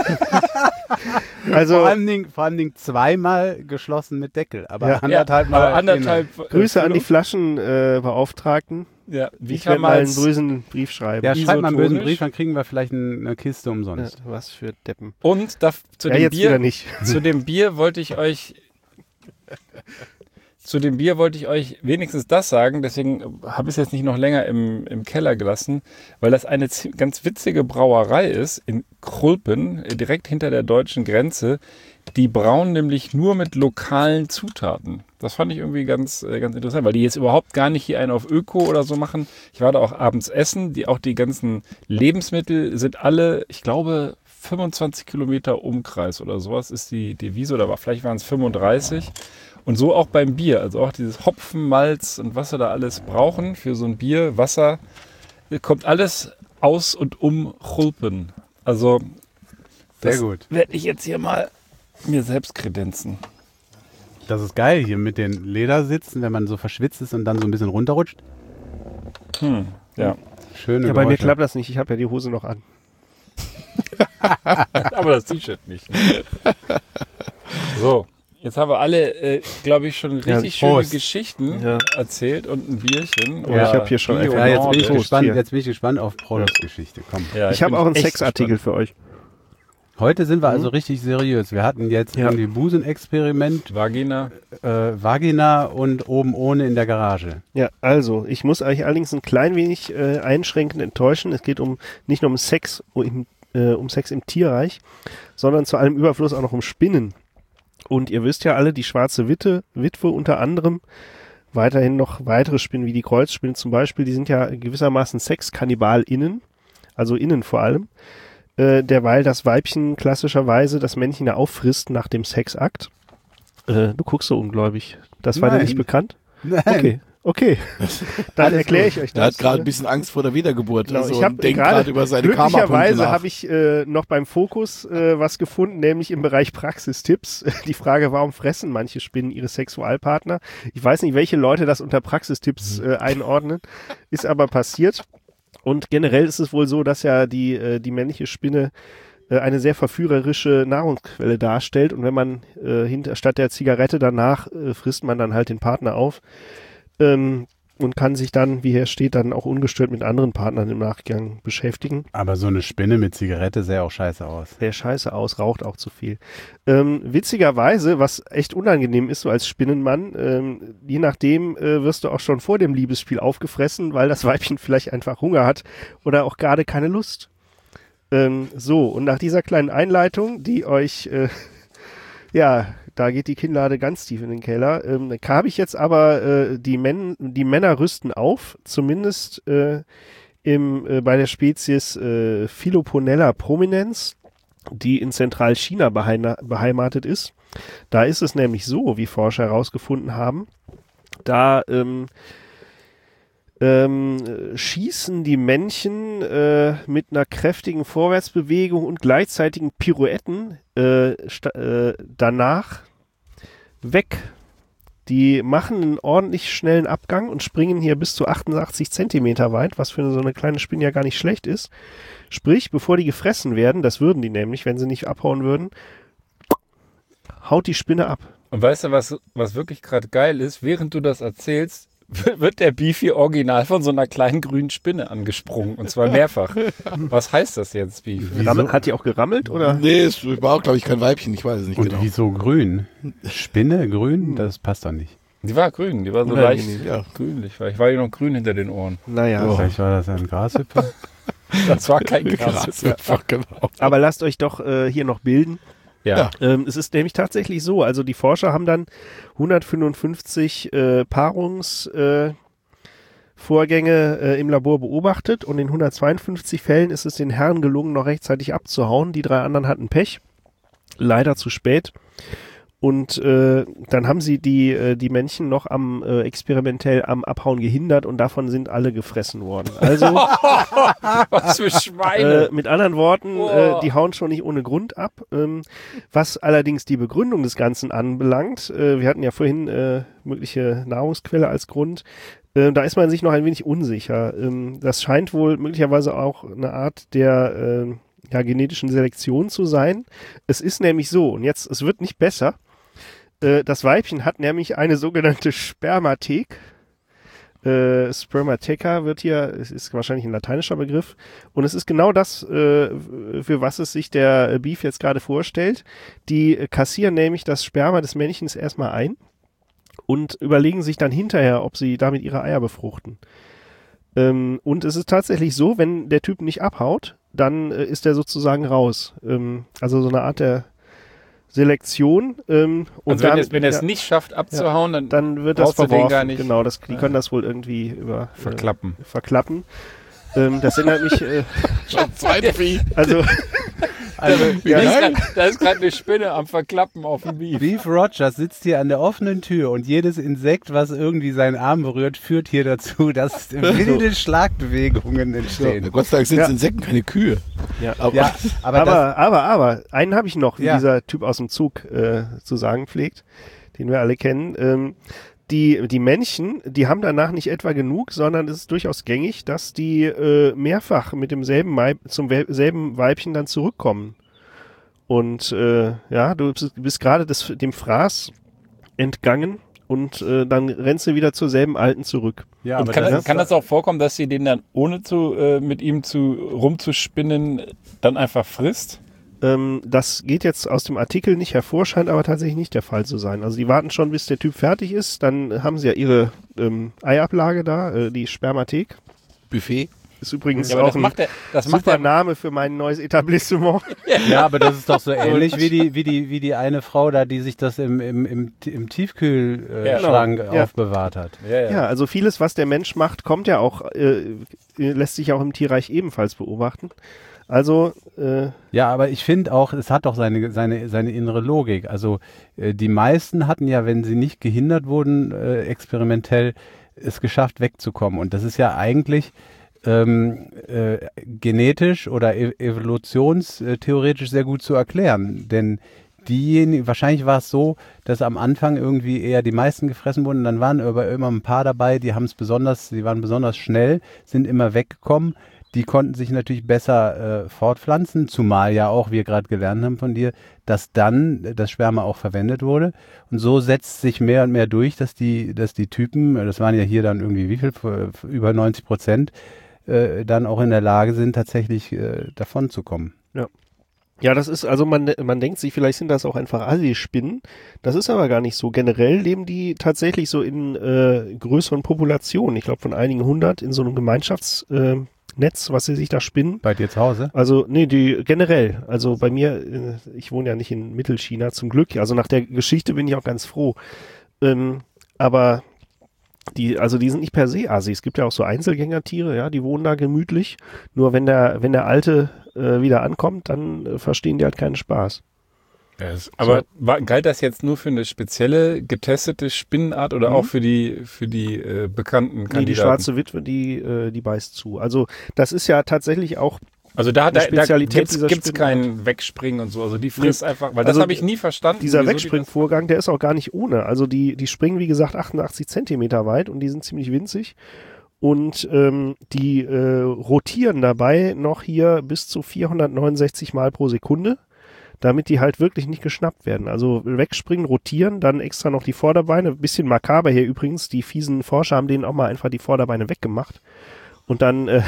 also vor, allen Dingen, vor allen Dingen zweimal geschlossen mit Deckel, aber Ja. anderthalb Mal. aber anderthalb. äh, Grüße an die Flo- Flaschenbeauftragten. Äh, Beauftragten. Ja, Ich werde mal einen Vitamalz. bösen Brief schreiben. Ja, schreib mal einen bösen isotonisch. Brief, dann kriegen wir vielleicht ein- eine Kiste Ja, umsonst. was für Deppen. Und da, zu, Ja, dem jetzt wieder Bier, nicht. zu dem Bier wollte ich euch. Zu dem Bier wollte ich euch wenigstens das sagen, deswegen habe ich es jetzt nicht noch länger im, im Keller gelassen, weil das eine zie- ganz witzige Brauerei ist in Krulpen, äh, direkt hinter der deutschen Grenze. Die brauen nämlich nur mit lokalen Zutaten. Das fand ich irgendwie ganz, äh, ganz interessant, weil die jetzt überhaupt gar nicht hier einen auf Öko oder so machen. Ich war da auch abends essen, die, auch die ganzen Lebensmittel sind alle, ich glaube, fünfundzwanzig Kilometer Umkreis oder sowas ist die Devise, oder vielleicht waren es fünfunddreißig. Und so auch beim Bier, also auch dieses Hopfen, Malz und was wir da alles brauchen für so ein Bier, Wasser, kommt alles aus und um Chulpen. Also Sehr das gut. werde ich jetzt hier mal mir selbst kredenzen. Das ist geil hier mit den Ledersitzen, wenn man so verschwitzt ist und dann so ein bisschen runterrutscht. Hm, ja. Schöne Ja, bei mir Geräusche. klappt das nicht. Ich habe ja die Hose noch an. Aber das T-Shirt nicht. So, jetzt haben wir alle, äh, glaube ich, schon richtig Ja, schöne Prost. Geschichten Ja. erzählt und ein Bierchen. Ja, ich hab hier schon Bio einfach- Ja, jetzt bin ich Prost gespannt, hier. jetzt bin ich gespannt auf Prolos Geschichte. Komm. Ja, Ich habe bin auch einen echt Sexartikel für euch. Heute sind wir also richtig seriös. Wir hatten jetzt Ja. irgendwie Busenexperiment, gespannt. Vagina. äh, Vagina und oben ohne in der Garage. Ja, also, ich muss euch allerdings ein klein wenig äh, einschränkend enttäuschen. Es geht um nicht nur um Sex, um, im, äh, um Sex im Tierreich, sondern zu allem Überfluss auch noch um Spinnen. Und ihr wisst ja alle, die schwarze Witte, Witwe unter anderem, weiterhin noch weitere Spinnen wie die Kreuzspinnen zum Beispiel, die sind ja gewissermaßen SexkannibalInnen, also innen vor allem, äh, derweil das Weibchen klassischerweise das Männchen ja auffrisst nach dem Sexakt. Äh, du guckst so ungläubig. Das war dir Nein. nicht bekannt? Nein. Okay, okay. Dann Alles erkläre gut. ich euch Der das. hat gerade ein bisschen Angst vor der Wiedergeburt. Genau, also, ich habe und denkt gerade gerade über seine Karma-Punkte glücklicherweise nach. habe ich äh, noch beim Fokus äh, was gefunden, nämlich im Bereich Praxistipps. Die Frage, warum fressen manche Spinnen ihre Sexualpartner? Ich weiß nicht, welche Leute das unter Praxistipps äh, einordnen, ist aber passiert. Und generell ist es wohl so, dass ja die, äh, die männliche Spinne äh, eine sehr verführerische Nahrungsquelle darstellt. Und wenn man äh, hinter, statt der Zigarette danach äh, frisst man dann halt den Partner auf. Ähm, und kann sich dann, wie hier steht, dann auch ungestört mit anderen Partnern im Nachgang beschäftigen. Aber so eine Spinne mit Zigarette sähe auch scheiße aus. Der scheiße aus, raucht auch zu viel. Ähm, witzigerweise, was echt unangenehm ist, so als Spinnenmann, ähm, je nachdem äh, wirst du auch schon vor dem Liebesspiel aufgefressen, weil das Weibchen vielleicht einfach Hunger hat oder auch gerade keine Lust. Ähm, so, und nach dieser kleinen Einleitung, die euch, äh, ja, da geht die Kinnlade ganz tief in den Keller, ähm, habe ich jetzt aber äh, die, Men die Männer rüsten auf, zumindest äh, im, äh, bei der Spezies äh, Philoponella prominens, die in Zentralchina beheimatet ist. Da ist es nämlich so, wie Forscher herausgefunden haben, da ähm, ähm, schießen die Männchen äh, mit einer kräftigen Vorwärtsbewegung und gleichzeitigen Pirouetten äh, äh, danach weg. Die machen einen ordentlich schnellen Abgang und springen hier bis zu achtundachtzig Zentimeter weit, was für so eine kleine Spinne ja gar nicht schlecht ist. Sprich, bevor die gefressen werden, das würden die nämlich, wenn sie nicht abhauen würden, haut die Spinne ab. Und weißt du, was, was wirklich gerade geil ist? Während du das erzählst, wird der Beefy original von so einer kleinen grünen Spinne angesprungen. Und zwar mehrfach. Was heißt das jetzt, Beefy? Rammel, hat die auch gerammelt, oder? Nee, es war auch, glaube ich, kein Weibchen. Ich weiß es nicht Und genau. wieso grün? Spinne, grün? Das passt doch nicht. Die war grün, die war so Unangenehm, leicht ja. grünlich. Weil ich war ja noch grün hinter den Ohren. Naja. Oh. Vielleicht war das ein Grashüpfer. Das war kein Gras. Grashüpfer, genau. Aber lasst euch doch äh, hier noch bilden. Ja. Ja. Ähm, es ist nämlich tatsächlich so, also die Forscher haben dann hundertfünfundfünfzig äh, Paarungsvorgänge äh, Vorgänge, äh, im Labor beobachtet und in hundertzweiundfünfzig Fällen ist es den Herren gelungen, noch rechtzeitig abzuhauen. Die drei anderen hatten Pech, leider zu spät. Und äh, dann haben sie die, äh, die Männchen noch am äh, experimentell am Abhauen gehindert und davon sind alle gefressen worden. Also Was für Schweine. Äh, mit anderen Worten, Oh. äh, die hauen schon nicht ohne Grund ab. Ähm, was allerdings die Begründung des Ganzen anbelangt, äh, wir hatten ja vorhin äh, mögliche Nahrungsquelle als Grund, äh, da ist man sich noch ein wenig unsicher. Ähm, das scheint wohl möglicherweise auch eine Art der äh, ja, genetischen Selektion zu sein. Es ist nämlich so, und jetzt, es wird nicht besser, äh, das Weibchen hat nämlich eine sogenannte Spermathek. Äh, Spermatheca wird hier, es ist wahrscheinlich ein lateinischer Begriff, und es ist genau das, äh, für was es sich der Beef jetzt gerade vorstellt. Die kassieren nämlich das Sperma des Männchens erstmal ein und überlegen sich dann hinterher, ob sie damit ihre Eier befruchten. Ähm, und es ist tatsächlich so, wenn der Typ nicht abhaut, dann äh, ist er sozusagen raus. Ähm, also so eine Art der Selektion. Ähm, und also wenn, dann, es, wenn er es ja, nicht schafft abzuhauen, dann, dann wird das brauchst du den verworfen. gar nicht Genau, das, die können das wohl irgendwie über verklappen. Äh, verklappen. Ähm, das erinnert mich, äh, Schon zweite Vieh. also Also, Da ist grad- da ist gerade eine Spinne am Verklappen auf dem Beef. Beef Rogers sitzt hier an der offenen Tür und jedes Insekt, was irgendwie seinen Arm berührt, führt hier dazu, dass wilde Schlagbewegungen entstehen. Ja, Gott sei Dank sind Ja. Insekten keine Kühe. Ja. Aber, Ja, aber, das, Aber, aber, aber, einen habe ich noch, wie Ja. dieser Typ aus dem Zug äh, zu sagen pflegt, den wir alle kennen. Ähm, die, die Männchen, die haben danach nicht etwa genug, sondern es ist durchaus gängig, dass die äh, mehrfach mit demselben Weib, zum Wel- selben Weibchen dann zurückkommen. Und äh, ja, du bist, bist gerade des- dem Fraß entgangen und äh, dann rennst du wieder zur selben Alten zurück. ja, Und aber kann, das das, ist, kann das auch vorkommen, dass sie den dann ohne zu äh, mit ihm zu rumzuspinnen dann einfach frisst? Ähm, das geht jetzt aus dem Artikel nicht hervor, scheint aber tatsächlich nicht der Fall zu sein. Also die warten schon, bis der Typ fertig ist. Dann haben sie ja ihre ähm, Eiablage da, äh, die Spermathek. Buffet. Ist übrigens Ja, aber auch das ein macht er, das macht super er, Name für mein neues Etablissement. ja, aber das ist doch so ähnlich wie die, wie die, wie die eine Frau da, die sich das im, im, im, im Tiefkühlschrank äh, Ja, Schrank Ja. aufbewahrt hat. ja, ja. Ja, also vieles, was der Mensch macht, kommt ja auch, äh, lässt sich auch im Tierreich ebenfalls beobachten. Also, äh, Ja, aber ich finde auch, es hat doch seine, seine, seine innere Logik. Also äh, die meisten hatten ja, wenn sie nicht gehindert wurden, äh, experimentell es geschafft wegzukommen. Und das ist ja eigentlich ähm, äh, genetisch oder e evolutionstheoretisch sehr gut zu erklären. Denn diejenigen, wahrscheinlich war es so, dass am Anfang irgendwie eher die meisten gefressen wurden. Dann waren aber immer ein paar dabei, die haben es besonders, die waren besonders schnell, sind immer weggekommen. Die konnten sich natürlich besser äh, fortpflanzen, zumal ja auch, wir gerade gelernt haben von dir, dass dann das Sperma auch verwendet wurde. Und so setzt sich mehr und mehr durch, dass die, dass die Typen, das waren ja hier dann irgendwie wie viel, über neunzig Prozent, äh, dann auch in der Lage sind, tatsächlich äh, davon zu kommen. ja, das ist, also man, man denkt sich, vielleicht sind das auch einfach Assi-Spinnen. Das ist aber gar nicht so. Generell leben die tatsächlich so in äh, größeren Populationen. Ich glaube von einigen hundert in so einem Gemeinschafts- äh, Netz, was sie sich da spinnen. Bei dir zu Hause? Also, nee, die generell. Also bei mir, äh, ich wohne ja nicht in Mittelchina, zum Glück. Also nach der Geschichte bin ich auch ganz froh. Ähm, aber die, also die sind nicht per se Assi. Es gibt ja auch so Einzelgängertiere, ja, die wohnen da gemütlich. Nur wenn der, wenn der Alte äh, wieder ankommt, dann äh, verstehen die halt keinen Spaß. Ja, es- aber war, galt das jetzt nur für eine spezielle getestete Spinnenart oder Mhm. auch für die für die äh, bekannten Nee, die Kandidaten? schwarze Witwe, die, äh, die beißt zu. Also das ist ja tatsächlich auch Also da, Die da, da Spezialität gibt's, dieser gibt's Spinnenart. kein Wegspringen und so. Also die frisst einfach, weil das Also habe ich nie verstanden. dieser wieso die Wegspringvorgang, der ist auch gar nicht ohne. Also die, die springen, wie gesagt, achtundachtzig Zentimeter weit und die sind ziemlich winzig. Und ähm, die äh, rotieren dabei noch hier bis zu vierhundertneunundsechzig Mal pro Sekunde, damit die halt wirklich nicht geschnappt werden. Also wegspringen, rotieren, dann extra noch die Vorderbeine. Bisschen makaber hier übrigens. Die fiesen Forscher haben denen auch mal einfach die Vorderbeine weggemacht. Und dann äh,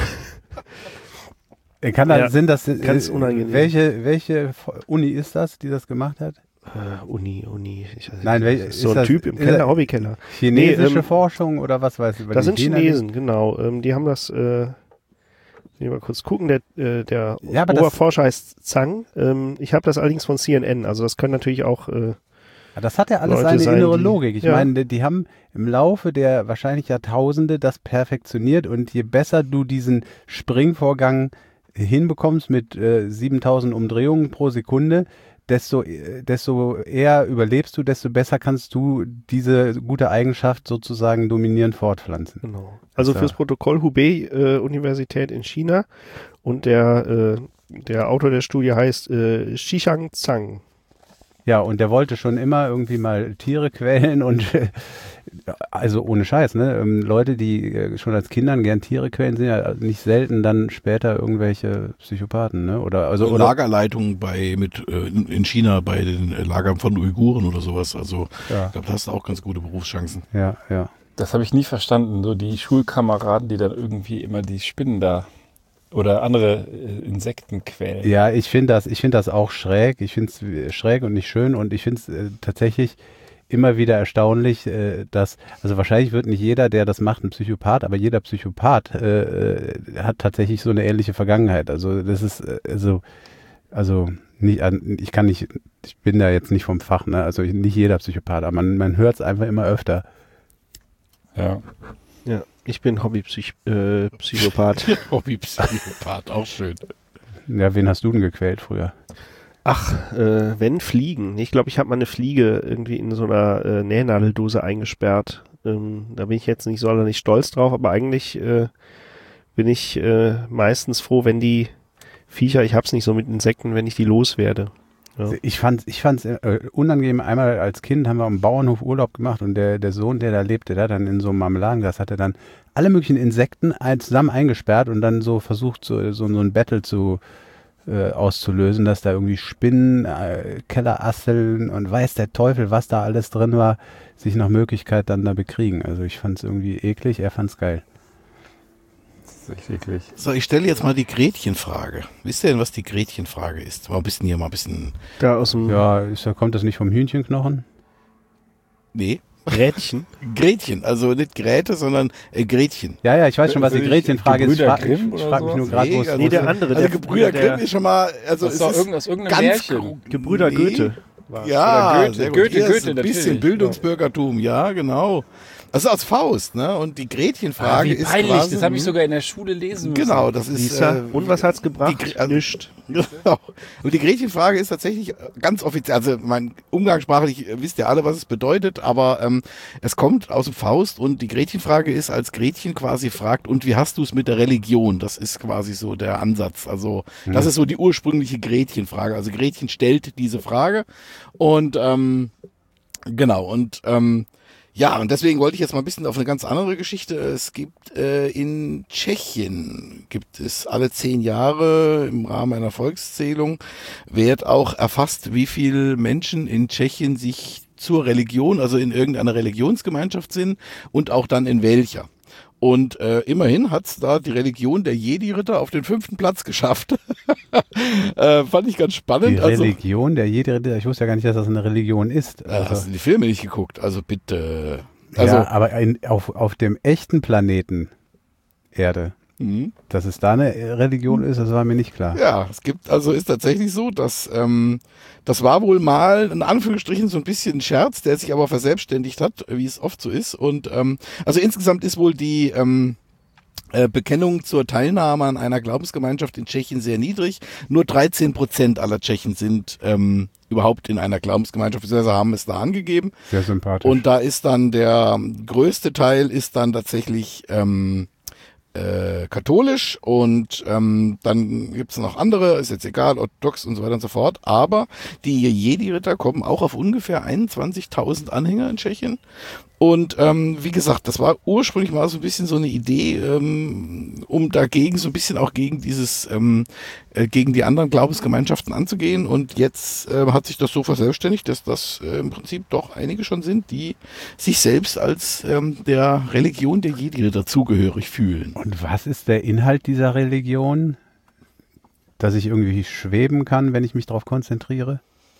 Äh, Kann da, Ja, sind das, ganz äh, unangenehm. Welche, welche Uni ist das, die das gemacht hat? äh, Uni, Uni. Ich, Nein, wel- das ist ist so ein das- Typ im ist Keller, das- Hobbykeller. Chinesische Nee, ähm, Forschung oder was weiß ich? über Das die sind China- Chinesen, genau. Ähm, die haben das, äh, ich will mal kurz gucken, der, äh, der Ja, aber das- Oberforscher heißt Zhang. Ähm, ich habe das allerdings von C N N, also das können natürlich auch, äh, Ja, das hat ja alles Leute seine sein, innere die- Logik. Ich ja. meine, die, die haben im Laufe der wahrscheinlich Jahrtausende das perfektioniert und je besser du diesen Springvorgang hinbekommst mit äh, siebentausend Umdrehungen pro Sekunde, desto, äh, desto eher überlebst du, desto besser kannst du diese gute Eigenschaft sozusagen dominierend fortpflanzen. genau. Also Ja. fürs Protokoll Hubei äh, Universität in China und der, äh, der Autor der Studie heißt äh, Xishang Zhang. Ja, und der wollte schon immer irgendwie mal Tiere quälen und äh, also ohne Scheiß, ne? Ähm, Leute, die äh, schon als Kindern gern Tiere quälen, sind ja nicht selten dann später irgendwelche Psychopathen, ne? Oder also oder, Lagerleitung bei mit äh, in in China bei den äh, Lagern von Uiguren oder sowas. Also Ja. ich glaube, da hast du auch ganz gute Berufschancen. ja, ja. Das habe ich nie verstanden. So die Schulkameraden, die dann irgendwie immer die Spinnen da oder andere äh, Insekten quälen. Ja, ich finde das, ich finde das auch schräg. Ich finde es schräg und nicht schön und ich finde es äh, tatsächlich immer wieder erstaunlich, äh, dass, also wahrscheinlich wird nicht jeder, der das macht, ein Psychopath, aber jeder Psychopath äh, äh, hat tatsächlich so eine ähnliche Vergangenheit. Also das ist, äh, also, also nicht, an- ich kann nicht, ich bin da jetzt nicht vom Fach, ne? Also nicht jeder Psychopath, aber man, man hört es einfach immer öfter. Ja. Ja, ich bin Hobbypsychopath. Äh, Psychopath. Hobbypsychopath, auch schön. Ja, wen hast du denn gequält früher? Ach, äh, wenn Fliegen. Ich glaube, ich habe mal eine Fliege irgendwie in so einer äh, Nähnadeldose eingesperrt. Ähm, da bin ich jetzt nicht so nicht stolz drauf, aber eigentlich äh, bin ich äh, meistens froh, wenn die Viecher, ich hab's nicht so mit Insekten, wenn ich die loswerde. Ja. Ich fand ich fand's äh, unangenehm. Einmal als Kind haben wir am Bauernhof Urlaub gemacht und der, der Sohn, der da lebte, der dann in so einem Marmeladenglas hatte dann alle möglichen Insekten zusammen eingesperrt und dann so versucht, so, so, so ein Battle zu äh, auszulösen, dass da irgendwie Spinnen, äh, Kellerasseln und weiß der Teufel, was da alles drin war, sich nach Möglichkeit dann da bekriegen. Also ich fand's irgendwie eklig, er fand's geil. Das ist echt eklig. So, ich stelle jetzt mal die Gretchenfrage. Wisst ihr denn, was die Gretchenfrage ist? Mal ein bisschen hier, mal ein bisschen... Da aus dem Ja, ist, kommt das nicht vom Hühnchenknochen? Nee. Rädchen. Gretchen, also nicht Gräte, sondern äh, Gretchen. Ja, ja, ich weiß schon, was die Gretchenfrage ist. Ich Gebrüder fra- Grimm ich oder frage mich sowas? nur gerade, wo es Nee, Nee, der andere. Also der Gebrüder der, Grimm ist schon mal... Also Das ist es doch ist irgend, aus irgendeinem ganz Märchen. gro- Gebrüder Nee. Goethe. War. Ja, Oder Goethe, sehr gut. Goethe, Hier ist Goethe, ein bisschen natürlich. Bildungsbürgertum, ja, genau. Das ist aus Faust, ne? Und die Ah, Gretchenfrage wie ist peinlich, quasi... das habe ich sogar in der Schule lesen müssen. Genau, das ist... Lisa. Äh, Und was hat's gebracht? die Gre- also- Nischt. Genau. Und die Gretchenfrage ist tatsächlich ganz offiziell, also mein umgangssprachlich äh, wisst ihr alle, was es bedeutet, aber ähm, es kommt aus dem Faust und die Gretchenfrage ist, als Gretchen quasi fragt, und wie hast du es mit der Religion? Das ist quasi so der Ansatz. Also das ist so die ursprüngliche Gretchenfrage. Also Gretchen stellt diese Frage und ähm, genau, und ähm, ja, und deswegen wollte ich jetzt mal ein bisschen auf eine ganz andere Geschichte. Es gibt äh, in Tschechien, gibt es alle zehn Jahre im Rahmen einer Volkszählung, wird auch erfasst, wie viele Menschen in Tschechien sich zur Religion, also in irgendeiner Religionsgemeinschaft sind und auch dann in welcher. Und äh, immerhin hat's da die Religion der Jedi-Ritter auf den fünften Platz geschafft. äh, fand ich ganz spannend. Die Also, Religion, der jede, ich wusste ja gar nicht, dass das eine Religion ist. äh, Also, hast du die Filme nicht geguckt? Also bitte. Also, ja, aber ein, auf, auf dem echten Planeten Erde, mh. dass es da eine Religion ist, das war mir nicht klar. Ja, es gibt, also ist tatsächlich so, dass ähm, das war wohl mal in Anführungsstrichen so ein bisschen ein Scherz, der sich aber verselbstständigt hat, wie es oft so ist. Und ähm, also insgesamt ist wohl die ähm, äh, Bekennung zur Teilnahme an einer Glaubensgemeinschaft in Tschechien sehr niedrig. Nur dreizehn Prozent aller Tschechen sind ähm, überhaupt in einer Glaubensgemeinschaft, beziehungsweise haben es da angegeben. Sehr sympathisch. Und da ist dann der größte Teil ist dann tatsächlich ähm, äh, katholisch und ähm, dann gibt's noch andere, ist jetzt egal, orthodox und so weiter und so fort, aber die Jedi-Ritter kommen auch auf ungefähr einundzwanzigtausend Anhänger in Tschechien. Und ähm, wie gesagt, das war ursprünglich mal so ein bisschen so eine Idee, ähm, um dagegen so ein bisschen auch gegen dieses, ähm, äh, gegen die anderen Glaubensgemeinschaften anzugehen. Und jetzt äh, hat sich das so verselbstständigt, dass das äh, im Prinzip doch einige schon sind, die sich selbst als ähm, der Religion der Jedi-Ritter zugehörig fühlen. Und was ist der Inhalt dieser Religion? Dass ich irgendwie schweben kann, wenn ich mich darauf konzentriere?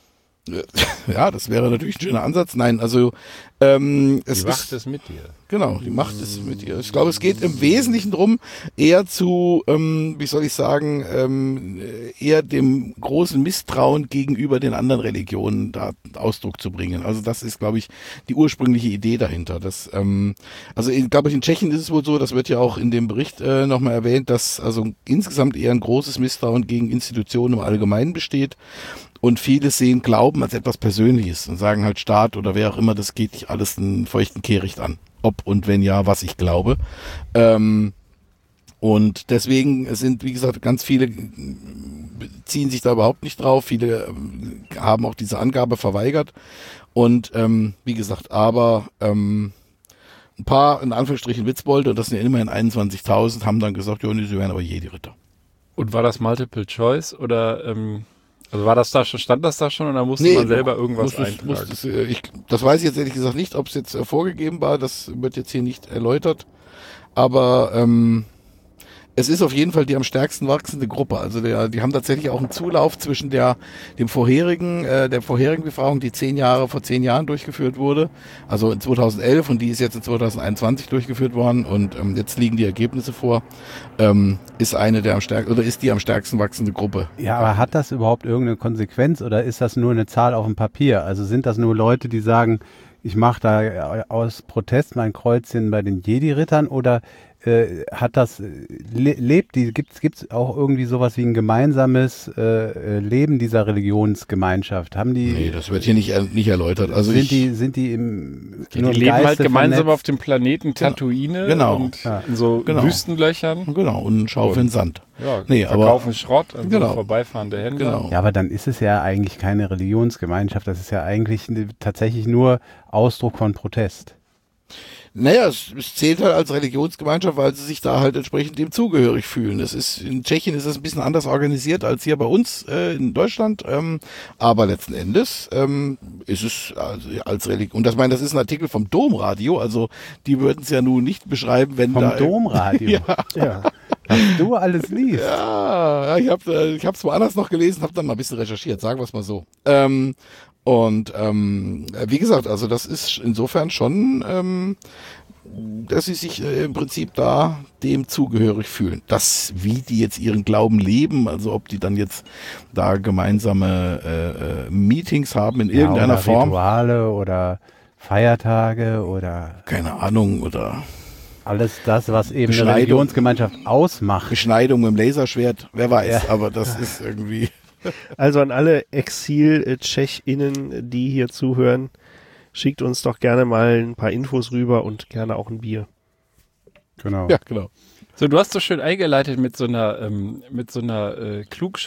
Ja, das wäre natürlich ein schöner Ansatz. Nein, also ähm, es Die Macht ist ist mit dir. genau, die Macht ist mit ihr. Ich glaube, es geht im Wesentlichen drum, eher zu, ähm, wie soll ich sagen, ähm, eher dem großen Misstrauen gegenüber den anderen Religionen da Ausdruck zu bringen. Also das ist, glaube ich, die ursprüngliche Idee dahinter. Das, ähm, also ich glaube, in Tschechien ist es wohl so, das wird ja auch in dem Bericht äh, nochmal erwähnt, dass also insgesamt eher ein großes Misstrauen gegen Institutionen im Allgemeinen besteht. Und viele sehen Glauben als etwas Persönliches und sagen halt Staat oder wer auch immer, das geht nicht alles einen feuchten Kehricht an. Ob und wenn ja, was ich glaube. Ähm, und deswegen sind, wie gesagt, ganz viele beziehen sich da überhaupt nicht drauf. Viele ähm, haben auch diese Angabe verweigert. Und ähm, wie gesagt, aber ähm, ein paar, in Anführungsstrichen, Witzbolde, und das sind ja immerhin einundzwanzigtausend, haben dann gesagt, ja, nee, sie wären aber Jedi-Ritter. Und war das Multiple Choice oder ähm, also war das da schon, stand das da schon oder musste Nee, man selber irgendwas musstest- eintragen? musstest, äh, ich, das weiß ich jetzt ehrlich gesagt nicht, ob es jetzt äh, vorgegeben war, das wird jetzt hier nicht erläutert. Aber ähm, es ist auf jeden Fall die am stärksten wachsende Gruppe. Also der, die haben tatsächlich auch einen Zulauf zwischen der dem vorherigen, äh, der vorherigen Befragung, die zehn Jahre vor zehn Jahren durchgeführt wurde, also in zweitausendelf, und die ist jetzt in zweitausendeinundzwanzig durchgeführt worden und ähm, jetzt liegen die Ergebnisse vor. Ähm, ist eine der am stärksten oder ist die am stärksten wachsende Gruppe. Ja, aber hat das überhaupt irgendeine Konsequenz oder ist das nur eine Zahl auf dem Papier? Also sind das nur Leute, die sagen, ich mache da aus Protest mein Kreuzchen bei den Jedi-Rittern oder äh, hat das, le lebt die, gibt's, gibt's auch irgendwie sowas wie ein gemeinsames äh, Leben dieser Religionsgemeinschaft? Haben die, Nee, das wird hier nicht, er- nicht erläutert. Also sind ich, die, sind die im, Die nur im leben halt Geiste gemeinsam vernetzt? auf dem Planeten Tatooine Genau. und Ja. in so Genau. Wüstenlöchern. genau, und schaufeln Sand. Ja, Nee, aber- verkaufen Schrott an Genau. so vorbeifahrende Händler. Genau. Ja, aber dann ist es ja eigentlich keine Religionsgemeinschaft, das ist ja eigentlich ne, tatsächlich nur Ausdruck von Protest. Naja, es, es zählt halt als Religionsgemeinschaft, weil sie sich da halt entsprechend dem zugehörig fühlen. Das ist, in Tschechien ist das ein bisschen anders organisiert als hier bei uns äh, in Deutschland. Ähm, aber letzten Endes ähm, ist es also als Religion. Und das, meine, das ist ein Artikel vom Domradio, also die würden es ja nun nicht beschreiben, wenn Vom da... Domradio. Ja. Ja. Was du alles liest. Ja, ja, ich habe äh, ich hab's woanders noch gelesen, habe dann mal ein bisschen recherchiert, sagen wir es mal so. Ähm, und ähm, wie gesagt, also das ist insofern schon, ähm, dass sie sich äh, im Prinzip da dem zugehörig fühlen. Das, wie die jetzt ihren Glauben leben, also ob die dann jetzt da gemeinsame äh, äh, Meetings haben in Ja, irgendeiner oder Form, Rituale oder Feiertage oder keine Ahnung, oder alles das, was eben eine Beschneidung. Religionsgemeinschaft ausmacht. Beschneidung mit dem Laserschwert, wer weiß, Ja. aber das ist irgendwie... Also an alle Exil-TschechInnen, die hier zuhören, schickt uns doch gerne mal ein paar Infos rüber und gerne auch ein Bier. Genau. Ja, genau. So, du hast so schön eingeleitet mit so einer, ähm, mit so einer äh,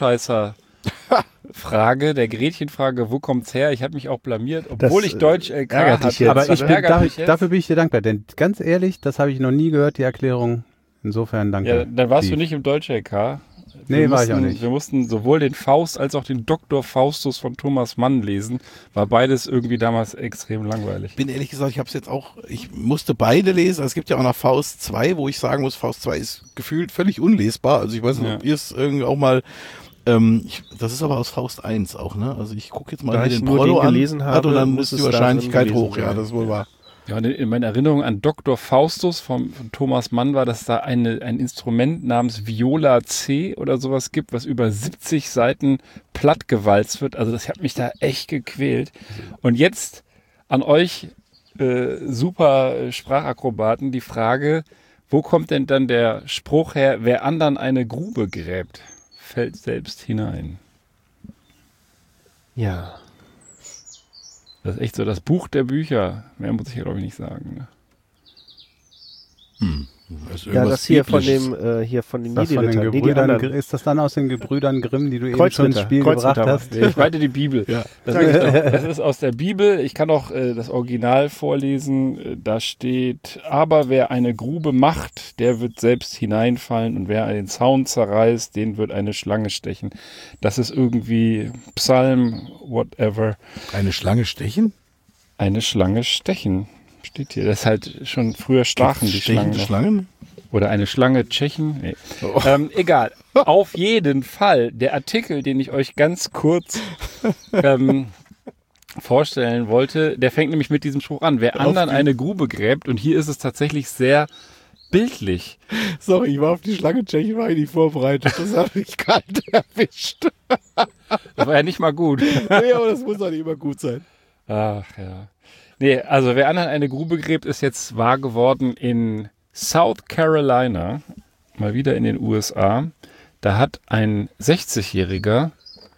Klugscheißer-Frage, der Gretchenfrage, wo kommt's her? Ich habe mich auch blamiert, obwohl Das, ich Deutsch L K ärgert dich hatte. jetzt, Aber oder? ich bin, ärgert dafür, mich jetzt. dafür bin ich dir dankbar, denn ganz ehrlich, das habe ich noch nie gehört, die Erklärung. Insofern danke. Ja, dann warst du Steve. nicht im Deutsch L K. Nee, Wir war ich mussten, auch nicht. Wir mussten sowohl den Faust als auch den Doktor Faustus von Thomas Mann lesen. War beides irgendwie damals extrem langweilig. bin ehrlich gesagt, ich habe es jetzt auch, ich musste beide lesen. Es gibt ja auch noch Faust zwei, wo ich sagen muss, Faust zwei ist gefühlt völlig unlesbar. Also ich weiß nicht, Ja. ob ihr es irgendwie auch mal, ähm, ich, das ist aber aus Faust eins auch, ne? Also ich gucke jetzt mal Da hier ich den nur Prollo den an, gelesen ja, habe, und dann muss muss die es da Wahrscheinlichkeit drin gewesen hoch, ja, sein. das ist wohl wahr. Ja, und in meiner Erinnerung an Doktor Faustus von, von Thomas Mann war, dass da eine, ein Instrument namens Viola C oder sowas gibt, was über siebzig Seiten plattgewalzt wird. Also das hat mich da echt gequält. Und jetzt an euch äh, super Sprachakrobaten die Frage, wo kommt denn dann der Spruch her, wer anderen eine Grube gräbt, fällt selbst hinein. Ja. Das ist echt so das Buch der Bücher. Mehr muss ich ja, glaube ich, nicht sagen. Ne? Das ist Ja, irgendwas das hier von Biblisches. dem, äh, hier von den Das von den Nidirittern. Nee, die Gebrüdern, anderen. Gr- ist das dann aus den Gebrüdern Grimm, die du eben Kreuzritter. schon ins Spiel Kreuzritter gebracht war. hast? Ich meinte die Bibel. Ja. Das, ist auch, das ist aus der Bibel. Ich kann auch äh, das Original vorlesen. Äh, Da steht, aber wer eine Grube macht, der wird selbst hineinfallen und wer einen Zaun zerreißt, den wird eine Schlange stechen. Das ist irgendwie Psalm, whatever. Eine Schlange stechen? Eine Schlange stechen. Steht hier. Das ist halt schon früher stachen die Schlangen. Stechende noch. Schlangen? Oder eine Schlange Tschechen. Nee. Oh. Ähm, egal. Auf jeden Fall. Der Artikel, den ich euch ganz kurz ähm, vorstellen wollte, der fängt nämlich mit diesem Spruch an. Wer anderen eine Grube gräbt, und hier ist es tatsächlich sehr bildlich. Sorry, ich war auf die Schlange Tschechen, war ich nicht vorbereitet. Das hat mich kalt erwischt. Das war ja nicht mal gut. Nee, aber das muss doch nicht immer gut sein. Ach ja. Nee, also wer anderen eine Grube gräbt, ist jetzt wahr geworden in South Carolina, mal wieder in den U S A. Da hat ein sechzigjähriger,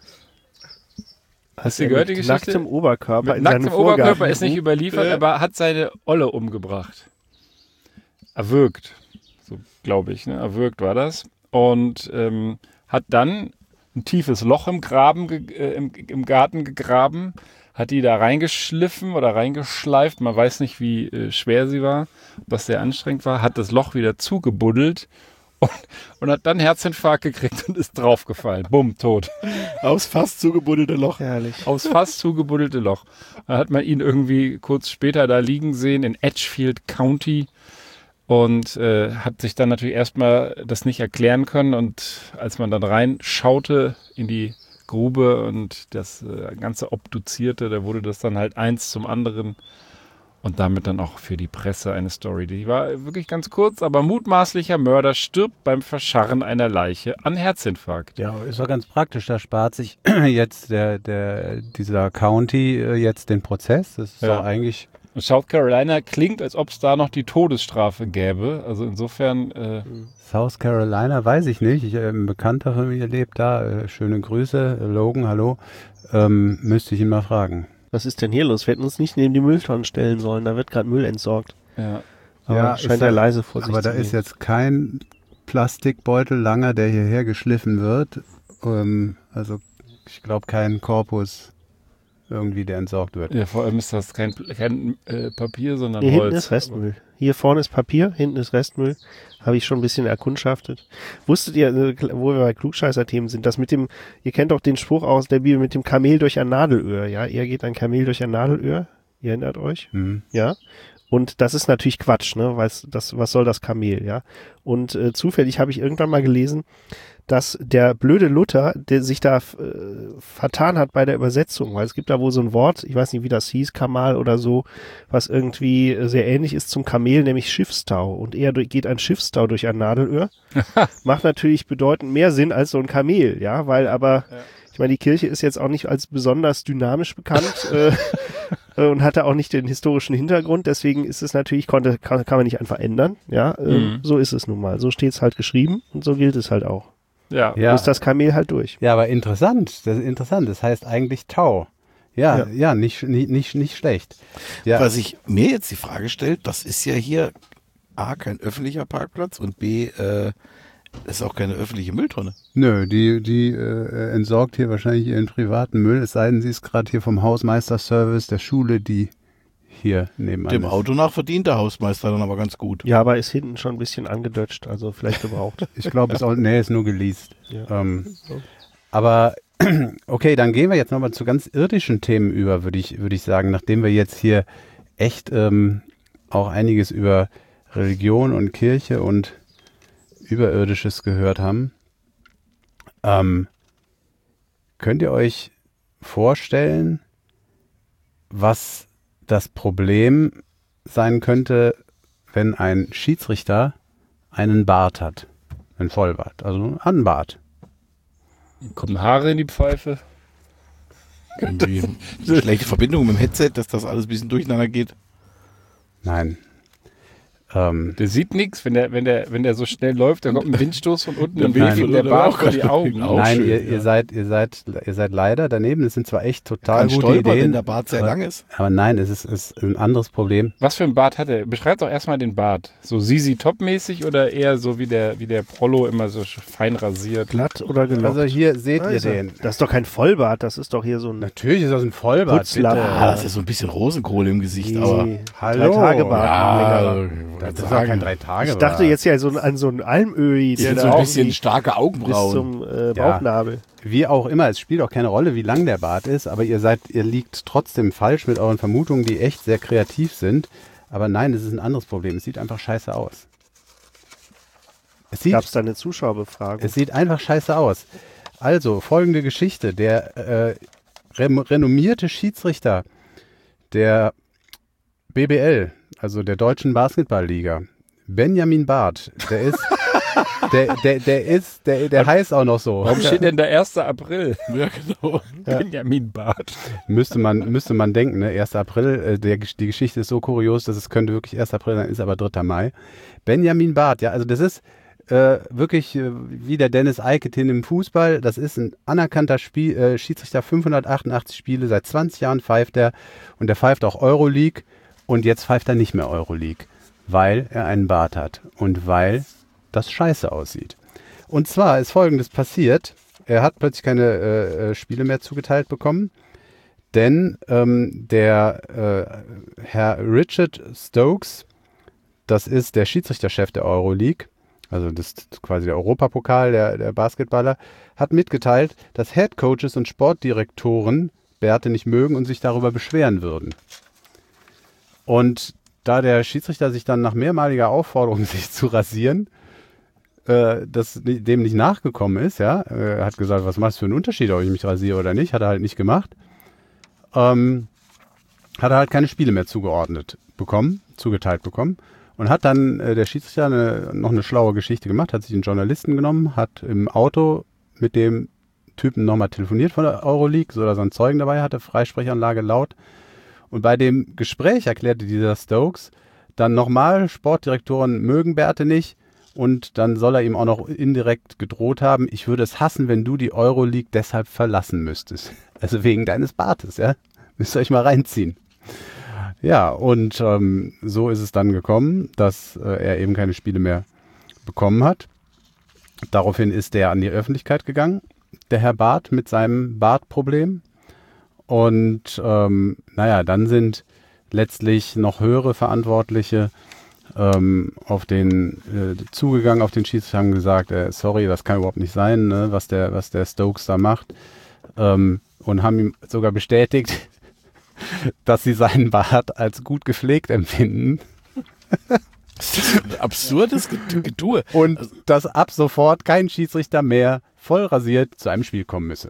hast du gehört die mit Geschichte? nacktem Oberkörper Mit in nacktem seinem Oberkörper Vorgarten. ist nicht überliefert, aber hat seine Olle umgebracht. Erwürgt, so glaube ich, ne? Erwürgt war das. Und ähm, hat dann ein tiefes Loch im Graben, ge- äh, im, im Garten gegraben, hat die da reingeschliffen oder reingeschleift. Man weiß nicht, wie äh, schwer sie war, was sehr anstrengend war. Hat das Loch wieder zugebuddelt und, und hat dann Herzinfarkt gekriegt und ist draufgefallen. Bumm, tot. Aufs fast zugebuddelte Loch. Herrlich. Aufs fast zugebuddelte Loch. Da hat man ihn irgendwie kurz später da liegen sehen in Edgefield County und äh, hat sich dann natürlich erstmal das nicht erklären können. Und als man dann reinschaute in die Grube und das äh, Ganze obduzierte, da wurde das dann halt eins zum anderen und damit dann auch für die Presse eine Story. Die war wirklich ganz kurz, aber mutmaßlicher Mörder stirbt beim Verscharren einer Leiche an Herzinfarkt. Ja, ist doch ganz praktisch. Da spart sich jetzt der, der, dieser County äh, jetzt den Prozess. Das ist Ja. doch eigentlich Und South Carolina klingt, als ob es da noch die Todesstrafe gäbe. Also insofern... Äh, South Carolina, weiß ich nicht. Ich, äh, ein Bekannter von mir lebt da. Äh, schöne Grüße. Äh, Logan, hallo. Ähm, müsste ich ihn mal fragen. Was ist denn hier los? Wir hätten uns nicht neben die Mülltonnen stellen sollen. Da wird gerade Müll entsorgt. ja. Aber Ja, scheint ist er da- leise vor sich Aber zu da gehen. ist jetzt kein Plastikbeutel langer, der hierher geschliffen wird. Ähm, also ich glaube kein Korpus irgendwie, der entsorgt wird. ja, vor allem ist das kein, kein äh, Papier, sondern Nee, Holz. hinten ist Restmüll. Hier vorne ist Papier, hinten ist Restmüll. Habe ich schon ein bisschen erkundschaftet. Wusstet ihr, äh, wo wir bei Klugscheißer-Themen sind, dass mit dem, ihr kennt doch den Spruch aus der Bibel mit dem Kamel durch ein Nadelöhr, ja? Er geht ein Kamel durch ein Nadelöhr. Ihr erinnert euch? Hm. Ja. Und das ist natürlich Quatsch, ne? Weil das, was soll das Kamel, ja? Und äh, zufällig habe ich irgendwann mal gelesen, dass der blöde Luther, der sich da äh, vertan hat bei der Übersetzung, weil es gibt da wohl so ein Wort, ich weiß nicht, wie das hieß, Kamal oder so, was irgendwie äh, sehr ähnlich ist zum Kamel, nämlich Schiffstau. Und eher durch, geht ein Schiffstau durch ein Nadelöhr. Macht natürlich bedeutend mehr Sinn als so ein Kamel, ja, weil aber, ja. Ich meine, die Kirche ist jetzt auch nicht als besonders dynamisch bekannt äh, und hatte auch nicht den historischen Hintergrund, deswegen ist es natürlich, konnte, kann, kann man nicht einfach ändern, ja, äh, Mhm. so ist es nun mal, so steht es halt geschrieben und so gilt es halt auch. Ja. Ja. Muss das Kamel halt durch. Ja, aber interessant. Das ist interessant. Das heißt eigentlich Tau. Ja, ja, Ja. nicht, nicht, nicht, nicht schlecht. Ja, Was ich mir jetzt die Frage stellt, das ist ja hier A, kein öffentlicher Parkplatz und B, äh, das ist auch keine öffentliche Mülltonne. nö, die, die äh, entsorgt hier wahrscheinlich ihren privaten Müll, es sei denn, sie ist gerade hier vom Hausmeisterservice der Schule, die hier nebenan Dem ist. Auto nach verdient der Hausmeister dann aber ganz gut. Ja, aber ist hinten schon ein bisschen angedutscht, also vielleicht gebraucht. Ich glaube, es ist auch, nee, ist nur geleast. Ja. Ähm, aber okay, dann gehen wir jetzt nochmal zu ganz irdischen Themen über, würde ich, würde ich sagen, nachdem wir jetzt hier echt ähm, auch einiges über Religion und Kirche und Überirdisches gehört haben. Ähm, könnt ihr euch vorstellen, was das Problem sein könnte, wenn ein Schiedsrichter einen Bart hat? Ein Vollbart, also einen Bart. Kommen Haare in die Pfeife? Irgendwie eine schlechte Verbindung mit dem Headset, dass das alles ein bisschen durcheinander geht. Nein. Ähm, Der sieht nichts, wenn der, wenn der, wenn der so schnell läuft, dann kommt ein Windstoß von unten und Nein. weht ihm der Oder Bart auch vor die gerade Augen. auch nein, schön, ihr, ja. ihr seid, ihr seid, ihr seid leider daneben. Das sind zwar echt total Kann gute stolpern, Ideen, wenn der Bart sehr aber, lang ist. aber nein, es ist, es ist ein anderes Problem. Was für ein Bart hat er? Beschreibt doch erstmal den Bart. So Sisi Top-mäßig oder eher so wie der, wie der Prollo immer so fein rasiert? Glatt oder gelockt? Also hier seht Da ihr ist er. den. Das ist doch kein Vollbart, das ist doch hier so ein Natürlich ist das ein Vollbart. Putzlappen. bitte. Ah, das ist so ein bisschen Rosenkohle im Gesicht, aber Nee, Hallo. Drei-Tage-Bart. ja, Das ist auch kein drei Tage. Ich dachte jetzt ja so an so einen Almöhi, die der sind da so ein auch bisschen bis starke Augenbrauen. zum äh, Ja. Bauchnabel. Wie auch immer, es spielt auch keine Rolle, wie lang der Bart ist, aber ihr seid, ihr liegt trotzdem falsch mit euren Vermutungen, die echt sehr kreativ sind. Aber nein, es ist ein anderes Problem. Es sieht einfach scheiße aus. Es sieht, Gab es da eine Zuschauerbefragung? es sieht einfach scheiße aus. Also, folgende Geschichte. Der äh, rem- renommierte Schiedsrichter der B B L, also der Deutschen Basketballliga, Benjamin Barth, der ist, der, der, der ist, der, der heißt auch noch so. Warum steht denn der erster April? Ja, genau. Benjamin Bart. Müsste man, müsste man denken, ne? erster April, äh, der, die Geschichte ist so kurios, dass es könnte wirklich erster April sein, ist aber dritter Mai. Benjamin Barth, ja, also das ist äh, wirklich äh, wie der Dennis Eiketin im Fußball, das ist ein anerkannter Spiel, äh, Schiedsrichter, fünfhundertachtundachtzig Spiele, seit zwanzig Jahren pfeift er und der pfeift auch Euroleague und jetzt pfeift er nicht mehr Euroleague, weil er einen Bart hat und weil das scheiße aussieht. Und zwar ist Folgendes passiert, er hat plötzlich keine äh, äh, Spiele mehr zugeteilt bekommen, denn ähm, der äh, Herr Richard Stokes, das ist der Schiedsrichterchef der Euroleague, also das ist quasi der Europapokal der, der Basketballer, hat mitgeteilt, dass Headcoaches und Sportdirektoren Bärte nicht mögen und sich darüber beschweren würden. Und da der Schiedsrichter sich dann nach mehrmaliger Aufforderung, sich zu rasieren, äh, das dem nicht nachgekommen ist, ja, er hat gesagt, was macht es für einen Unterschied, ob ich mich rasiere oder nicht, hat er halt nicht gemacht, ähm, hat er halt keine Spiele mehr zugeordnet bekommen, zugeteilt bekommen und hat dann äh, der Schiedsrichter eine, noch eine schlaue Geschichte gemacht, hat sich einen Journalisten genommen, hat im Auto mit dem Typen nochmal telefoniert von der Euroleague, so dass er einen Zeugen dabei hatte, Freisprechanlage laut, Und bei dem Gespräch erklärte dieser Stokes dann nochmal, Sportdirektoren mögen Berthe nicht. Und dann soll er ihm auch noch indirekt gedroht haben, ich würde es hassen, wenn du die Euroleague deshalb verlassen müsstest. Also wegen deines Bartes, ja. Müsst ihr euch mal reinziehen. Ja, und ähm, so ist es dann gekommen, dass äh, er eben keine Spiele mehr bekommen hat. Daraufhin ist er an die Öffentlichkeit gegangen, der Herr Barth, mit seinem Bartproblem. Und ähm, naja, dann sind letztlich noch höhere Verantwortliche ähm, auf den äh, zugegangen, auf den Schiedsrichter, haben gesagt, äh, sorry, das kann überhaupt nicht sein, ne, was der, was der Stokes da macht. Ähm, und haben ihm sogar bestätigt, dass sie seinen Bart als gut gepflegt empfinden. Das ist ein absurdes Getue. Und dass ab sofort kein Schiedsrichter mehr voll rasiert zu einem Spiel kommen müsse.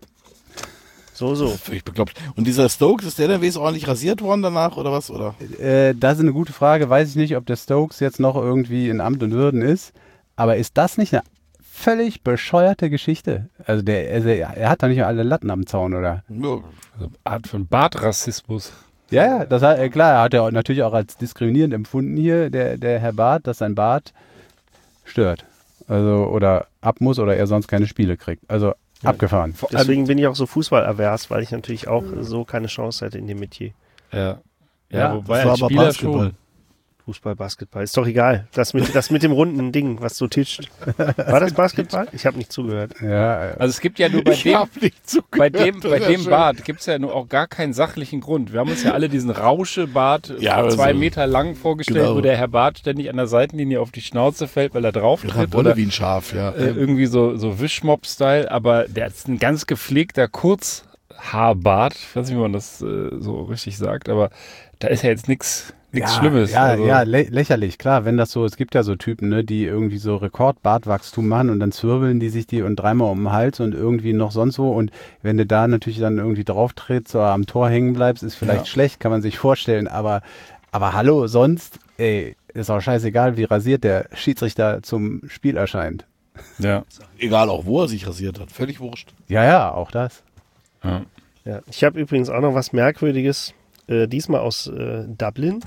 So, so. Das ist völlig bekloppt. Und dieser Stokes, ist der dann wenigstens ordentlich rasiert worden danach oder was? Oder? Äh, das ist eine gute Frage. Weiß ich nicht, ob der Stokes jetzt noch irgendwie in Amt und Würden ist. Aber ist das nicht eine völlig bescheuerte Geschichte? Also der, also er hat da nicht alle Latten am Zaun, oder? Ja. Also Art von Bartrassismus. Ja, ja, das hat, äh, klar, er hat er natürlich auch als diskriminierend empfunden hier, der, der Herr Barth, dass sein Bart stört. Also, oder ab muss oder er sonst keine Spiele kriegt. Also, ja, abgefahren. Deswegen bin ich auch so fußballavers, weil ich natürlich auch so keine Chance hätte in dem Metier. Ja. Ja, Ja, wobei das war als aber Spieler Basketball. schon. Fußball, Basketball, ist doch egal. Das mit, das mit dem runden Ding, was so tischt. War das Basketball? Ich habe nicht zugehört. Ja, Also es gibt ja nur bei Ich dem, hab nicht zugehört. bei dem, bei Das ist dem schön. Bart gibt es ja nur auch gar keinen sachlichen Grund. Wir haben uns ja alle diesen Rauschebart Ja, aber zwei so- Meter lang vorgestellt, Genau. wo der Herr Bart ständig an der Seitenlinie auf die Schnauze fällt, weil er drauf tritt. Wolle Oder wie ein Schaf, ja. äh, irgendwie so, so Wischmopp-Style. Aber der ist ein ganz gepflegter Kurzhaarbart. Ich weiß nicht, wie man das äh, so richtig sagt, aber da ist ja jetzt nichts nichts ja, Schlimmes. Ja, also, ja, lä lächerlich, klar, wenn das so, es gibt ja so Typen, ne, die irgendwie so Rekordbartwachstum machen und dann zwirbeln die sich die und dreimal um den Hals und irgendwie noch sonst wo und wenn du da natürlich dann irgendwie drauf trittst oder am Tor hängen bleibst, ist vielleicht Ja. schlecht, kann man sich vorstellen, aber, aber hallo, sonst, ey, ist auch scheißegal, wie rasiert der Schiedsrichter zum Spiel erscheint. ja. Egal auch, wo er sich rasiert hat. Völlig wurscht. Ja, ja, auch das. Ja. Ja. Ich habe übrigens auch noch was Merkwürdiges, äh, diesmal aus äh, Dublin,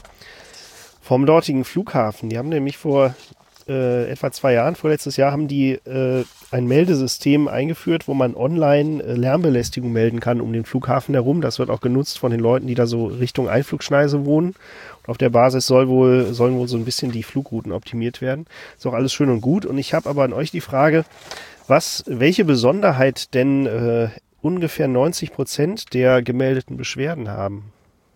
vom dortigen Flughafen. Die haben nämlich vor äh, etwa zwei Jahren, vorletztes Jahr, haben die äh, ein Meldesystem eingeführt, wo man online äh, Lärmbelästigung melden kann um den Flughafen herum. Das wird auch genutzt von den Leuten, die da so Richtung Einflugschneise wohnen. Und auf der Basis soll wohl, sollen wohl so ein bisschen die Flugrouten optimiert werden. Ist auch alles schön und gut. Und ich habe aber an euch die Frage, was, welche Besonderheit denn äh, ungefähr neunzig Prozent der gemeldeten Beschwerden haben?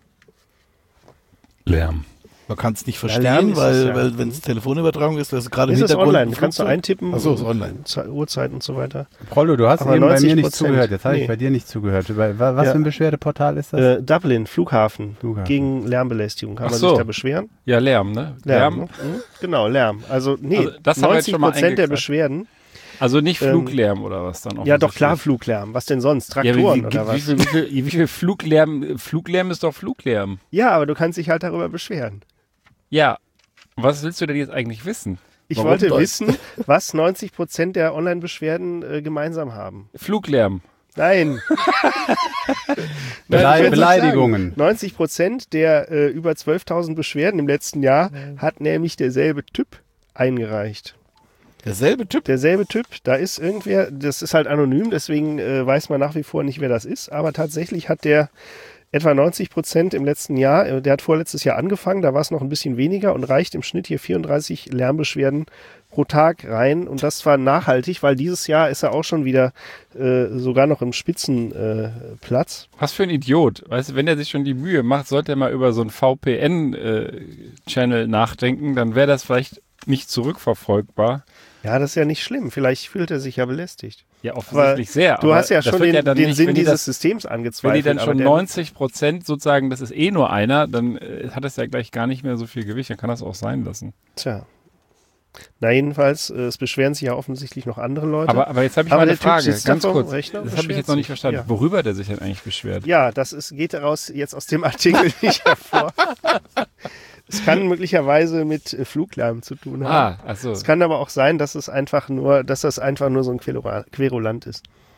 Lärm. Man kann es nicht Lärm verstehen, ist weil, es, ja. weil wenn es Telefonübertragung ist, das ist gerade im Ist es Hintergrund. online? ein Du kannst du Flugzeug. eintippen, Ach so, ist online. Ze- Uhrzeit und so weiter. Prollo, du hast Aber eben bei mir neunzig nicht Prozent. zugehört, jetzt habe ich Nee. bei dir nicht zugehört. Bei- wa- Was Ja. für ein Beschwerdeportal ist das? Äh, Dublin, Flughafen, Flughafen. gegen Lärmbelästigung. Kann Ach man so. sich da beschweren? Ja, Lärm, ne? Lärm. ne? Mhm. Genau, Lärm. Also, nee, Also, das haben wir jetzt neunzig schon mal Prozent der eingekratzt. Beschwerden. Also nicht Ähm, Fluglärm oder was dann auch? Ja, doch klar, Fluglärm. Was denn sonst? Ja, wie, Traktoren wie, oder wie, was? viel, wie, viel, wie viel Fluglärm? Fluglärm ist doch Fluglärm. Ja, aber du kannst dich halt darüber beschweren. Ja. Was willst du denn jetzt eigentlich wissen? Ich Warum wollte das? wissen, was neunzig Prozent der Online-Beschwerden äh, gemeinsam haben. Fluglärm. Nein. Belei- Nein, ich will's Beleidigungen. sagen. neunzig Prozent der äh, über zwölftausend Beschwerden im letzten Jahr hat nämlich derselbe Typ eingereicht. Derselbe Typ. Derselbe Typ, da ist irgendwer, das ist halt anonym, deswegen äh, weiß man nach wie vor nicht, wer das ist, aber tatsächlich hat der etwa neunzig Prozent im letzten Jahr, äh, der hat vorletztes Jahr angefangen, da war es noch ein bisschen weniger und reicht im Schnitt hier vierunddreißig Lärmbeschwerden pro Tag rein und das war nachhaltig, weil dieses Jahr ist er auch schon wieder äh, sogar noch im Spitzenplatz. Äh, Platz. Was für ein Idiot. Weißt du, wenn er sich schon die Mühe macht, sollte er mal über so einen V P N-Channel nachdenken, dann wäre das vielleicht nicht zurückverfolgbar. Ja, das ist ja nicht schlimm, vielleicht fühlt er sich ja belästigt. Ja, offensichtlich sehr. Du aber hast ja das schon wird den, ja dann den nicht, Sinn wenn die dieses das, Systems Wenn angezweifelt. die dann aber schon der- neunzig Prozent sozusagen, das ist eh nur einer, dann äh, hat es ja gleich gar nicht mehr so viel Gewicht, dann kann das auch sein lassen. Tja. Na jedenfalls, äh, es beschweren sich ja offensichtlich noch andere Leute. Aber, aber jetzt habe ich Aber mal eine der Typ Frage, sitzt ganz da vorm kurz. Rechner und Das habe ich beschwert jetzt noch nicht sich. verstanden. Ja. Worüber der sich denn eigentlich beschwert? Ja, das ist, geht daraus jetzt aus dem Artikel nicht hervor. Es kann möglicherweise mit äh, Fluglärm zu tun haben. Ah, achso. Es kann aber auch sein, dass es einfach nur, dass das einfach nur so ein Querula- Querulant ist.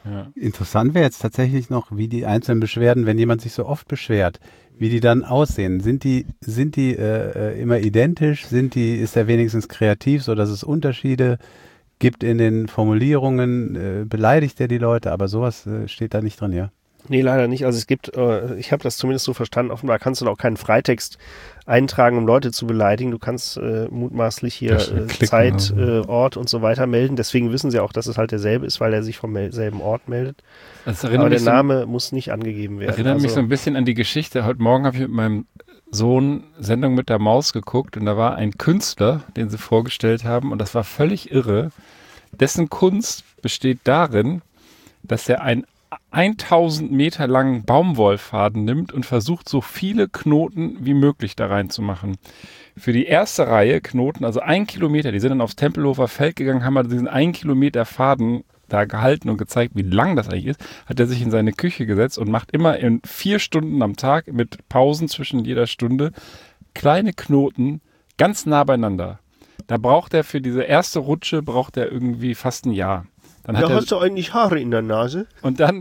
Ja. Interessant wäre jetzt tatsächlich noch, wie die einzelnen Beschwerden, wenn jemand sich so oft beschwert, wie die dann aussehen. Sind die, sind die äh, immer identisch? Sind die, ist er wenigstens kreativ, so dass es Unterschiede gibt in den Formulierungen? Äh, beleidigt er die Leute? Aber sowas äh, steht da nicht drin, ja? Nee, leider nicht. Also es gibt, äh, ich habe das zumindest so verstanden, offenbar kannst du auch keinen Freitext eintragen, um Leute zu beleidigen. Du kannst äh, mutmaßlich hier äh, Zeit, äh, Ort und so weiter melden. Deswegen wissen sie auch, dass es halt derselbe ist, weil er sich vom mel- selben Ort meldet. Das Aber der so, Name muss nicht angegeben werden. Erinnert also, mich so ein bisschen an die Geschichte. Heute Morgen habe ich mit meinem Sohn Sendung mit der Maus geguckt und da war ein Künstler, den sie vorgestellt haben und das war völlig irre. Dessen Kunst besteht darin, dass er ein tausend Meter langen Baumwollfaden nimmt und versucht, so viele Knoten wie möglich da reinzumachen. Für die erste Reihe Knoten, also ein Kilometer, die sind dann aufs Tempelhofer Feld gegangen, haben halt diesen ein Kilometer Faden da gehalten und gezeigt, wie lang das eigentlich ist, hat er sich in seine Küche gesetzt und macht immer in vier Stunden am Tag mit Pausen zwischen jeder Stunde kleine Knoten ganz nah beieinander. Da braucht er für diese erste Rutsche, braucht er irgendwie fast ein Jahr. Dann hat ja, er, hast du eigentlich Haare in der Nase? Und dann,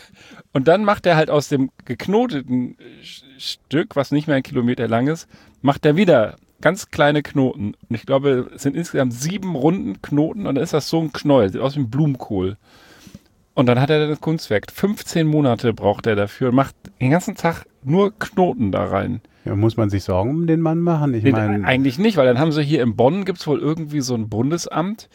und dann macht er halt aus dem geknoteten Stück, was nicht mehr ein Kilometer lang ist, macht er wieder ganz kleine Knoten. Und ich glaube, es sind insgesamt sieben runden Knoten und dann ist das so ein Knäuel, sieht aus wie ein Blumenkohl. Und dann hat er das Kunstwerk. fünfzehn Monate braucht er dafür und macht den ganzen Tag nur Knoten da rein. Ja, muss man sich Sorgen um den Mann machen? Ich Nee, meine, eigentlich nicht, weil dann haben sie hier in Bonn, gibt es wohl irgendwie so ein Bundesamt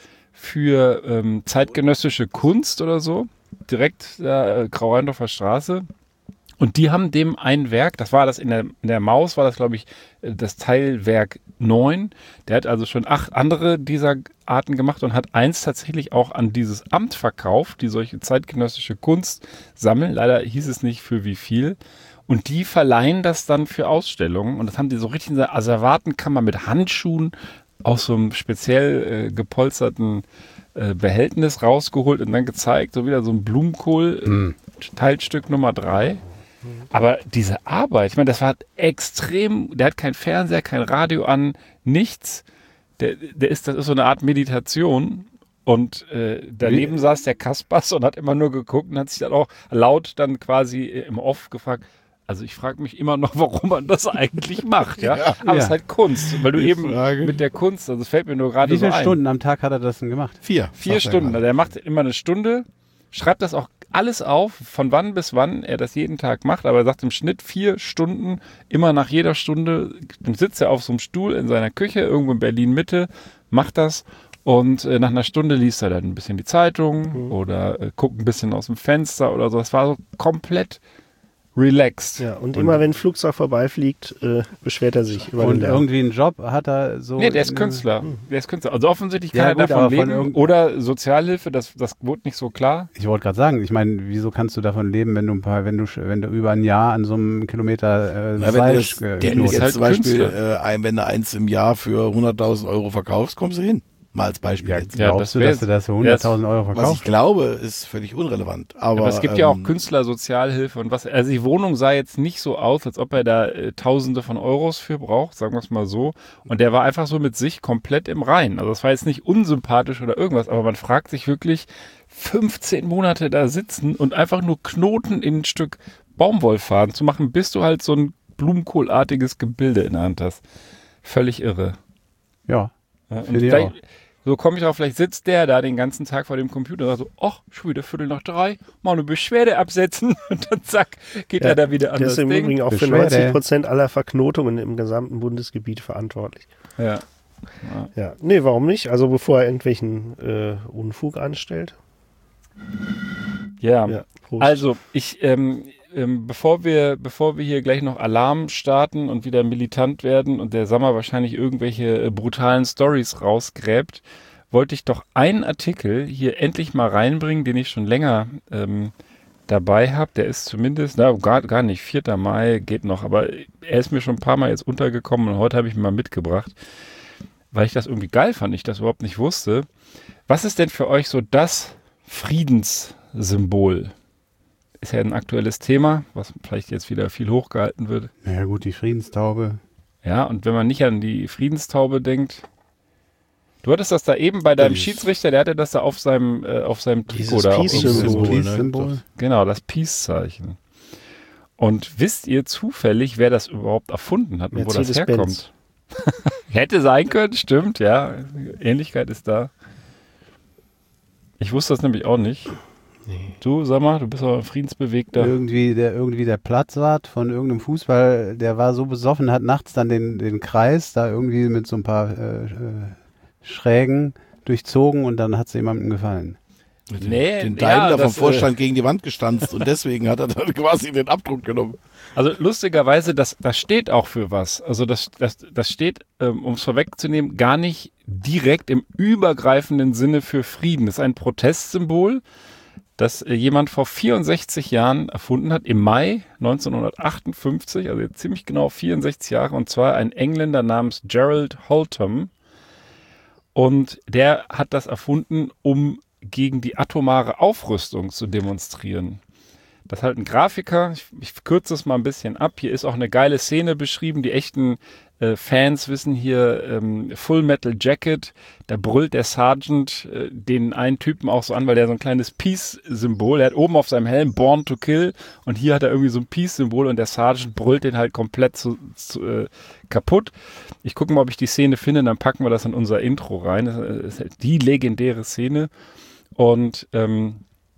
für ähm, zeitgenössische Kunst oder so, direkt da, äh, Grau-Rheindorfer Straße. Und die haben dem ein Werk, das war das in der, in der Maus, war das glaube ich das Teilwerk neun. Der hat also schon acht andere dieser Arten gemacht und hat eins tatsächlich auch an dieses Amt verkauft, die solche zeitgenössische Kunst sammeln. Leider hieß es nicht für wie viel. Und die verleihen das dann für Ausstellungen. Und das haben die so richtig in der Asservatenkammer mit Handschuhen aus so einem speziell äh, gepolsterten äh, Behältnis rausgeholt und dann gezeigt, so wieder so ein Blumenkohl, Mhm. Teilstück Nummer drei. Aber diese Arbeit, ich meine, das war extrem, der hat kein Fernseher, kein Radio an, nichts. Der, der ist, das ist so eine Art Meditation. Und äh, daneben Wie? saß der Kaspers und hat immer nur geguckt und hat sich dann auch laut dann quasi im Off gefragt, also ich frage mich immer noch, warum man das eigentlich macht, ja. Ja. Aber es Ja. ist halt Kunst, weil du Die eben Frage. mit der Kunst, also es fällt mir nur gerade wie so viele ein. Stunden am Tag hat er das denn gemacht? Vier. Vier sagt er Stunden. gerade. Also er macht immer eine Stunde, schreibt das auch alles auf, von wann bis wann er das jeden Tag macht, aber er sagt im Schnitt vier Stunden, immer nach jeder Stunde, dann sitzt er auf so einem Stuhl in seiner Küche, irgendwo in Berlin-Mitte, macht das und äh, nach einer Stunde liest er dann ein bisschen die Zeitung Mhm. oder äh, guckt ein bisschen aus dem Fenster oder so. Das war so komplett relaxed. Ja, und, immer wenn ein Flugzeug vorbeifliegt, äh, beschwert er sich über den Und Lärm. irgendwie einen Job hat er so. Nee, der ist in- Künstler. Der ist Künstler. Also offensichtlich kann Ja, er gut, davon aber von leben. irgend- Oder Sozialhilfe, das, das wurde nicht so klar. Ich wollte gerade sagen, ich meine, wieso kannst du davon leben, wenn du ein paar, wenn du, wenn du über ein Jahr an so einem Kilometer äh, Na, wenn du Seil das, ge- der, knoten- jetzt halt zum Beispiel, Künstler. äh, ein, wenn du eins im Jahr für hunderttausend Euro verkaufst, kommst du hin. Mal als Beispiel Ja, jetzt. Ja, glaubst das du, wär- dass du das für hunderttausend Euro Was ich verkaufst? glaube, ist völlig unrelevant. Aber, Aber es gibt ja auch ähm, Künstlersozialhilfe und was. Also die Wohnung sah jetzt nicht so aus, als ob er da äh, Tausende von Euros für braucht, sagen wir es mal so. Und der war einfach so mit sich komplett im Reinen. Also das war jetzt nicht unsympathisch oder irgendwas, aber man fragt sich wirklich, fünfzehn Monate da sitzen und einfach nur Knoten in ein Stück Baumwollfaden zu machen, bis du halt so ein blumenkohlartiges Gebilde in der Hand hast. Völlig irre. Ja. Ja, und Finde ich vielleicht- auch. So komme ich auch, vielleicht sitzt der da den ganzen Tag vor dem Computer und sagt so, ach, schon wieder Viertel nach drei, mal eine Beschwerde absetzen und dann zack, geht Ja, er da wieder an Der das ist im Ding. Übrigen auch für Beschwerde. neunzig Prozent aller Verknotungen im gesamten Bundesgebiet verantwortlich. Ja. Ja, nee, warum nicht? Also bevor er irgendwelchen äh, Unfug anstellt. Ja. Ja, Prost. Also ich, ähm, ähm, bevor wir, bevor wir hier gleich noch Alarm starten und wieder militant werden und der Sammer wahrscheinlich irgendwelche äh, brutalen Stories rausgräbt, wollte ich doch einen Artikel hier endlich mal reinbringen, den ich schon länger ähm, dabei habe. Der ist zumindest, na gar, gar nicht, vierter Mai geht noch, aber er ist mir schon ein paar Mal jetzt untergekommen und heute habe ich ihn mal mitgebracht, weil ich das irgendwie geil fand, ich das überhaupt nicht wusste. Was ist denn für euch so das Friedenssymbol? Ist ja ein aktuelles Thema, was vielleicht jetzt wieder viel hochgehalten wird. Naja gut, die Friedenstaube. Ja, und wenn man nicht an die Friedenstaube denkt, Du hattest das da eben bei deinem Dieses- Schiedsrichter, der hatte das da auf seinem, äh, auf seinem Trikot Dieses da. auch Peace-Symbol, irgendwie. ne? Symbol. Genau, das Peace-Zeichen. Und wisst ihr zufällig, wer das überhaupt erfunden hat und wo das Mercedes-Benz. herkommt? Hätte sein können, stimmt, ja. Ähnlichkeit ist da. Ich wusste das nämlich auch nicht. Du, sag mal, du bist aber ein friedensbewegter. Irgendwie der, irgendwie der Platzwart von irgendeinem Fußball, der war so besoffen, hat nachts dann den, den Kreis da irgendwie mit so ein paar äh, äh, Schrägen durchzogen und dann hat es jemandem gefallen. Nee, den ja, Daimler vom das, äh, Vorstand gegen die Wand gestanzt und deswegen hat er dann quasi den Abdruck genommen. Also lustigerweise, das, das steht auch für was. Also das, das, das steht, ähm, um es vorwegzunehmen, gar nicht direkt im übergreifenden Sinne für Frieden. Das ist ein Protestsymbol, das äh, jemand vor vierundsechzig Jahren erfunden hat, im Mai neunzehnhundertachtundfünfzig, also jetzt ziemlich genau vierundsechzig Jahre, und zwar ein Engländer namens Gerald Holtham. Und der hat das erfunden, um gegen die atomare Aufrüstung zu demonstrieren. Das ist halt ein Grafiker, ich, ich kürze es mal ein bisschen ab. Hier ist auch eine geile Szene beschrieben. Die echten äh, Fans wissen hier ähm, Full Metal Jacket. Da brüllt der Sergeant äh, den einen Typen auch so an, weil der so ein kleines Peace-Symbol, er hat oben auf seinem Helm Born to Kill und hier hat er irgendwie so ein Peace-Symbol und der Sergeant brüllt den halt komplett zu, zu, äh, kaputt. Ich gucke mal, ob ich die Szene finde, dann packen wir das in unser Intro rein. Das ist halt die legendäre Szene. Und ähm,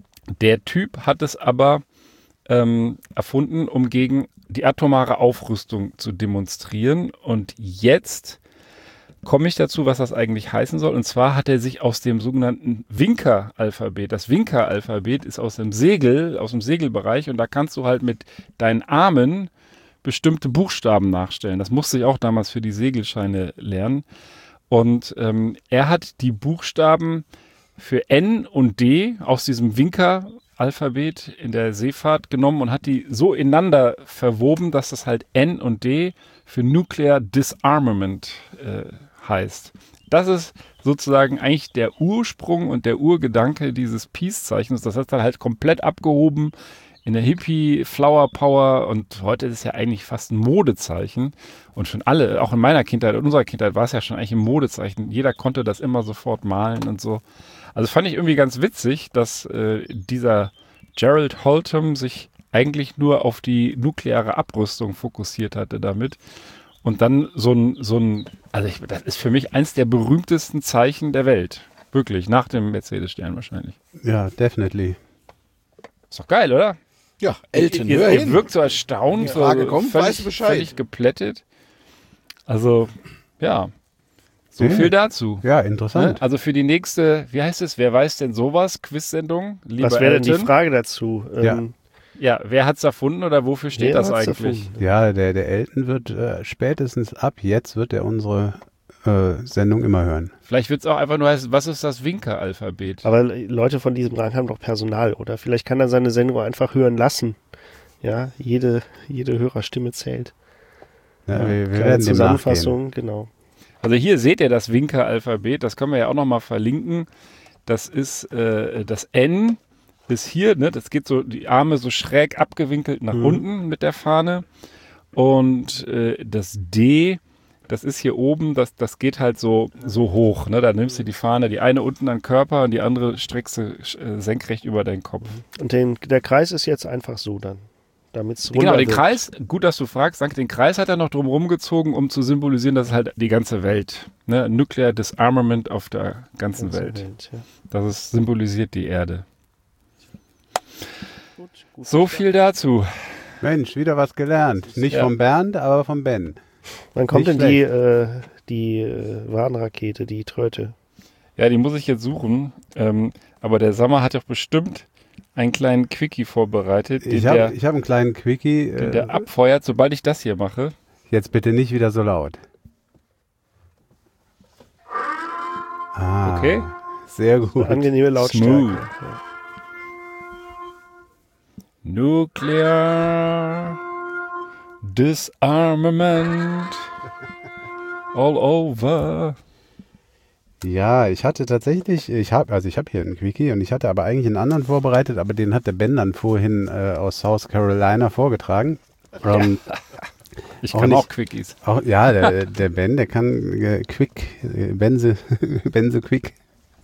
der Typ hat es aber ähm, erfunden, um gegen die atomare Aufrüstung zu demonstrieren. Und jetzt komme ich dazu, was das eigentlich heißen soll. Und zwar hat er sich aus dem sogenannten Winker-Alphabet, das Winker-Alphabet ist aus dem Segel, aus dem Segelbereich, und da kannst du halt mit deinen Armen bestimmte Buchstaben nachstellen. Das musste ich auch damals für die Segelscheine lernen. Und ähm, er hat die Buchstaben für N und D aus diesem Winker-Alphabet in der Seefahrt genommen und hat die so ineinander verwoben, dass das halt N und D für Nuclear Disarmament äh, heißt. Das ist sozusagen eigentlich der Ursprung und der Urgedanke dieses Peace-Zeichens. Das hat dann halt komplett abgehoben in der Hippie, Flower Power, und heute ist es ja eigentlich fast ein Modezeichen. Und schon alle, auch in meiner Kindheit, in unserer Kindheit war es ja schon eigentlich ein Modezeichen. Jeder konnte das immer sofort malen und so. Also fand ich irgendwie ganz witzig, dass äh, dieser Gerald Holtham sich eigentlich nur auf die nukleare Abrüstung fokussiert hatte damit. Und dann so ein, so ein, also ich, das ist für mich eins der berühmtesten Zeichen der Welt. Wirklich, nach dem Mercedes-Stern wahrscheinlich. Ja, definitely. Ist doch geil, oder? Ja, Elton, ihr, hör ihr hin. wirkt so erstaunt, Die Frage so kommt, völlig, weißt du Bescheid. völlig geplättet. Also, ja, so Ja. viel dazu. Ja, Ne? interessant. Also für die nächste, wie heißt es, wer weiß denn sowas, Quiz-Sendung? Lieber Was wäre denn die Elton. Frage dazu? Ja. Ähm, Ja, wer hat's erfunden oder wofür steht wer das hat's eigentlich? erfunden? Ja, der, der Elton wird äh, spätestens ab jetzt wird er unsere äh, Sendung immer hören. Vielleicht wird's auch einfach nur heißen, was ist das Winker-Alphabet? Aber Leute von diesem Rang haben doch Personal, oder? Vielleicht kann er seine Sendung auch einfach hören lassen. Ja, jede, jede Hörerstimme zählt. Ja, Ja, wir wir Kleine werden dem nachgehen. Zusammenfassung, genau. Also hier seht ihr das Winker-Alphabet, das können wir ja auch nochmal verlinken. Das ist äh, das N ist hier, ne? Das geht so, die Arme so schräg abgewinkelt nach Mhm. unten mit der Fahne. Und äh, das D, das ist hier oben, das, das geht halt so, so hoch. Ne? Da nimmst du die Fahne, die eine unten an den Körper und die andere streckst du äh, senkrecht über deinen Kopf. Und den, der Kreis ist jetzt einfach so dann. Damit es Genau, den Kreis, gut, dass du fragst, danke, den Kreis hat er noch drum rumgezogen, um zu symbolisieren, dass halt die ganze Welt, ne, Nuclear Disarmament auf der ganzen Welt. Welt ja. Das ist, symbolisiert die Erde. So viel dazu. Mensch, wieder was gelernt. Nicht Ja. vom Bernd, aber vom Ben. Wann kommt Nicht denn die, äh, die äh, Warnrakete, die Tröte? Ja, die muss ich jetzt suchen. Ähm, aber der Sommer hat doch bestimmt einen kleinen Quickie vorbereitet, den, Ich der, habe ich hab einen kleinen Quickie. den Äh, der abfeuert, sobald ich das hier mache. jetzt bitte nicht wieder so laut. Ah, Okay? Sehr gut. Angenehme Lautstärke. Smooth. Ja. Nuclear Disarmament all over. Ja, ich hatte tatsächlich, ich habe, also ich habe hier einen Quickie und ich hatte aber eigentlich einen anderen vorbereitet, aber den hat der Ben dann vorhin äh, aus South Carolina vorgetragen. Ähm, Ich Auch kann nicht- auch Quickies. Auch, ja, der, der Ben, der kann äh, Quick, äh, Benze, Benze Quick.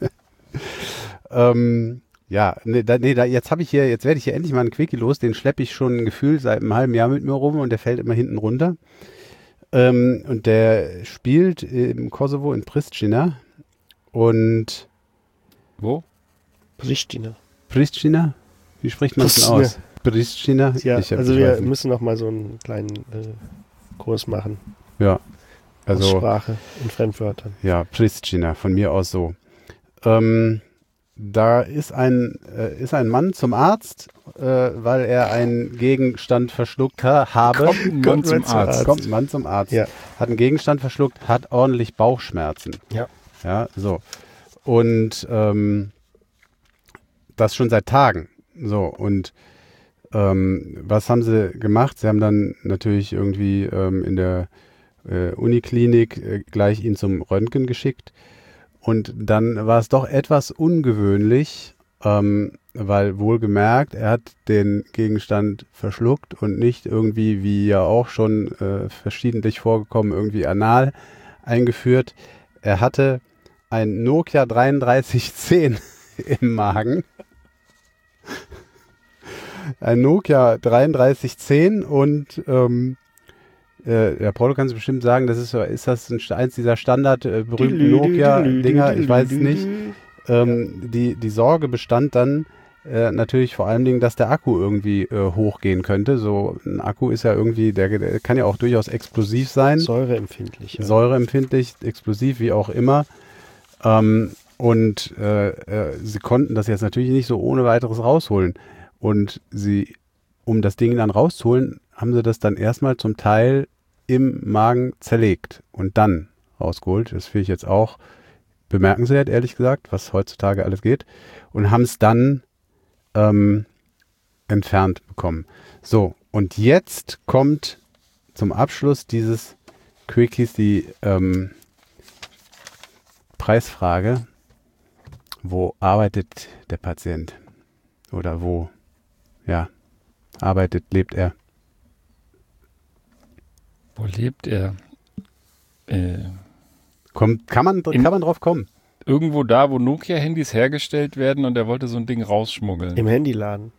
ähm, ja, nee, da, nee da, jetzt habe ich hier, jetzt werde ich hier endlich mal einen Quickie los, den schleppe ich schon gefühlt seit einem halben Jahr mit mir rum und der fällt immer hinten runter. Ähm, und der spielt im Kosovo in Pristina und Wo? Pristina. Pristina? Wie spricht man es denn aus? Pristina? Ja, Ich hab- also ich wir weiß nicht. müssen noch mal so einen kleinen äh, Kurs machen. Ja, also Aussprache in Fremdwörtern. ja, Pristina, von mir aus so. Ähm, da ist ein, äh, ist ein Mann zum Arzt, äh, weil er einen Gegenstand verschluckt ha habe. Kommt ein Mann zum Arzt. Kommt ein Mann zum Arzt. Ja. Hat einen Gegenstand verschluckt, hat ordentlich Bauchschmerzen. Ja. Ja, so. Und ähm, das schon seit Tagen. So, und ähm, was haben sie gemacht? Sie haben dann natürlich irgendwie ähm, in der äh, Uniklinik äh, gleich ihn zum Röntgen geschickt. Und dann war es doch etwas ungewöhnlich, ähm, weil wohlgemerkt, er hat den Gegenstand verschluckt und nicht irgendwie, wie ja auch schon äh, verschiedentlich vorgekommen, irgendwie anal eingeführt. Er hatte ein Nokia dreiunddreißig zehn im Magen. Ein Nokia dreiunddreißig zehn und ähm, äh, der Paulo kann es bestimmt sagen, das ist, so- ist das ein, eins dieser Standard äh, berühmten Nokia-Dinger, ich weiß es nicht. Ähm, die, die Sorge bestand dann äh, natürlich vor allen Dingen, dass der Akku irgendwie äh, hochgehen könnte. So ein Akku ist ja irgendwie, der, der kann ja auch durchaus explosiv sein. Säureempfindlich. Ja. Säureempfindlich, explosiv, wie auch immer. Ähm, und äh, äh, sie konnten das jetzt natürlich nicht so ohne weiteres rausholen. Und sie, um das Ding dann rauszuholen, haben sie das dann erstmal zum Teil im Magen zerlegt und dann rausgeholt. Das finde ich jetzt auch bemerkenswert, ehrlich gesagt, was heutzutage alles geht. Und haben es dann ähm, entfernt bekommen. So, und jetzt kommt zum Abschluss dieses Quickies die ähm, Preisfrage. Wo arbeitet der Patient? Oder wo, ja, arbeitet, lebt er? Wo lebt er? Äh, Kommt, kann, man, In- kann man drauf kommen? irgendwo da, wo Nokia-Handys hergestellt werden und er wollte so ein Ding rausschmuggeln. Im Handyladen.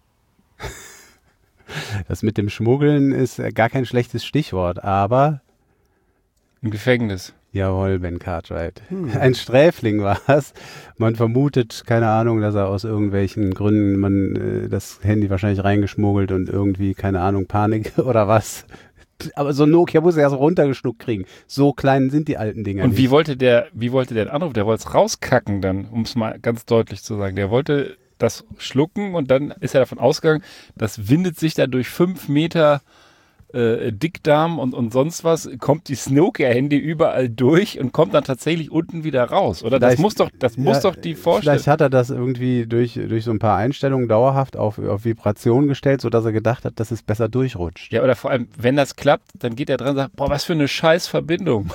Das mit dem Schmuggeln ist äh, gar kein schlechtes Stichwort, aber Im Gefängnis. jawohl, Ben Cartwright. Ein Sträfling war es. Man vermutet, keine Ahnung, dass er aus irgendwelchen Gründen man äh, das Handy wahrscheinlich reingeschmuggelt und irgendwie, keine Ahnung, Panik oder was. Aber so ein Nokia muss er ja so runtergeschluckt kriegen. So klein sind die alten Dinger Und nicht. wie wollte der, wie wollte der den Anruf? Der wollte es rauskacken dann, um es mal ganz deutlich zu sagen. Der wollte das schlucken und dann ist er davon ausgegangen, das windet sich da durch fünf Meter äh, Dickdarm und, und sonst was, kommt die Nokia-Handy überall durch und kommt dann tatsächlich unten wieder raus. Oder das Vielleicht- muss doch, das muss Ja, doch die Vorstellung. Vielleicht hat er das irgendwie durch, durch so ein paar Einstellungen dauerhaft auf, auf Vibration gestellt, sodass er gedacht hat, dass es besser durchrutscht. Ja, oder vor allem, wenn das klappt, dann geht er dran und sagt, boah, was für eine scheiß Verbindung.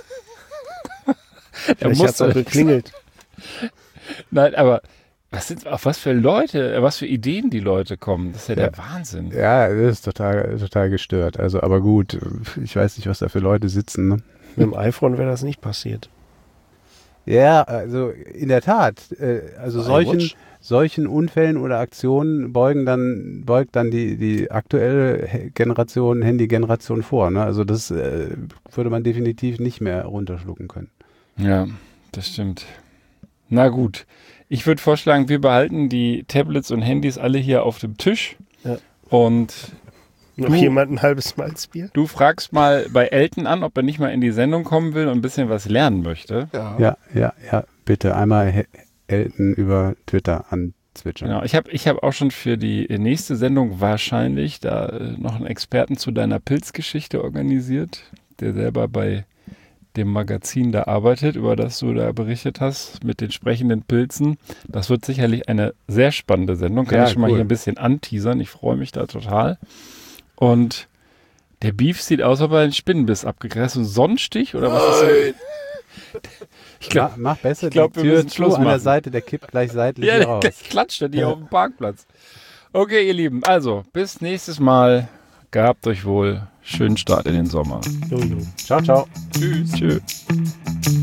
Er Vielleicht muss hat es auch geklingelt. Nein, aber was sind, auf was für Leute, was für Ideen die Leute kommen, das ist ja, der Wahnsinn. Ja, das ist total, total gestört. Also, aber gut, ich weiß nicht, was da für Leute sitzen. Ne? Mit dem iPhone wäre das nicht passiert. Ja, also in der Tat. Äh, also solchen, iWatch. solchen Unfällen oder Aktionen beugen dann, beugt dann die, die aktuelle He- Generation, Handy-Generation vor. Ne? Also das äh, würde man definitiv nicht mehr runterschlucken können. Ja, das stimmt. Na gut, ich würde vorschlagen, wir behalten die Tablets und Handys alle hier auf dem Tisch Ja. und Noch Du- jemand ein halbes Malzbier? du fragst mal bei Elton an, ob er nicht mal in die Sendung kommen will und ein bisschen was lernen möchte. Ja. Ja, ja, ja, bitte einmal He- Elton über Twitter anzwitschern. Genau, ich habe ich hab auch schon für die nächste Sendung wahrscheinlich da äh, noch einen Experten zu deiner Pilzgeschichte organisiert, der selber bei dem Magazin da arbeitet, über das du da berichtet hast, mit den sprechenden Pilzen. Das wird sicherlich eine sehr spannende Sendung. Kann Ja, ich schon mal cool. hier ein bisschen anteasern. Ich freue mich da total. Und der Beef sieht aus, ob er einen Spinnenbiss abgekriegt hat. So ein Sonnenstich oder was ist das? Ich glaube, mach, mach besser ich glaub, die wir Tür müssen zu Schluss an der machen. Seite, der kippt gleich seitlich ja, hier der raus. gleich klatscht er die auf dem Parkplatz. Okay, ihr Lieben, also bis nächstes Mal. Gehabt euch wohl. schönen Start in den Sommer. Jojo. Ciao, ciao. Tschüss. Tschüss.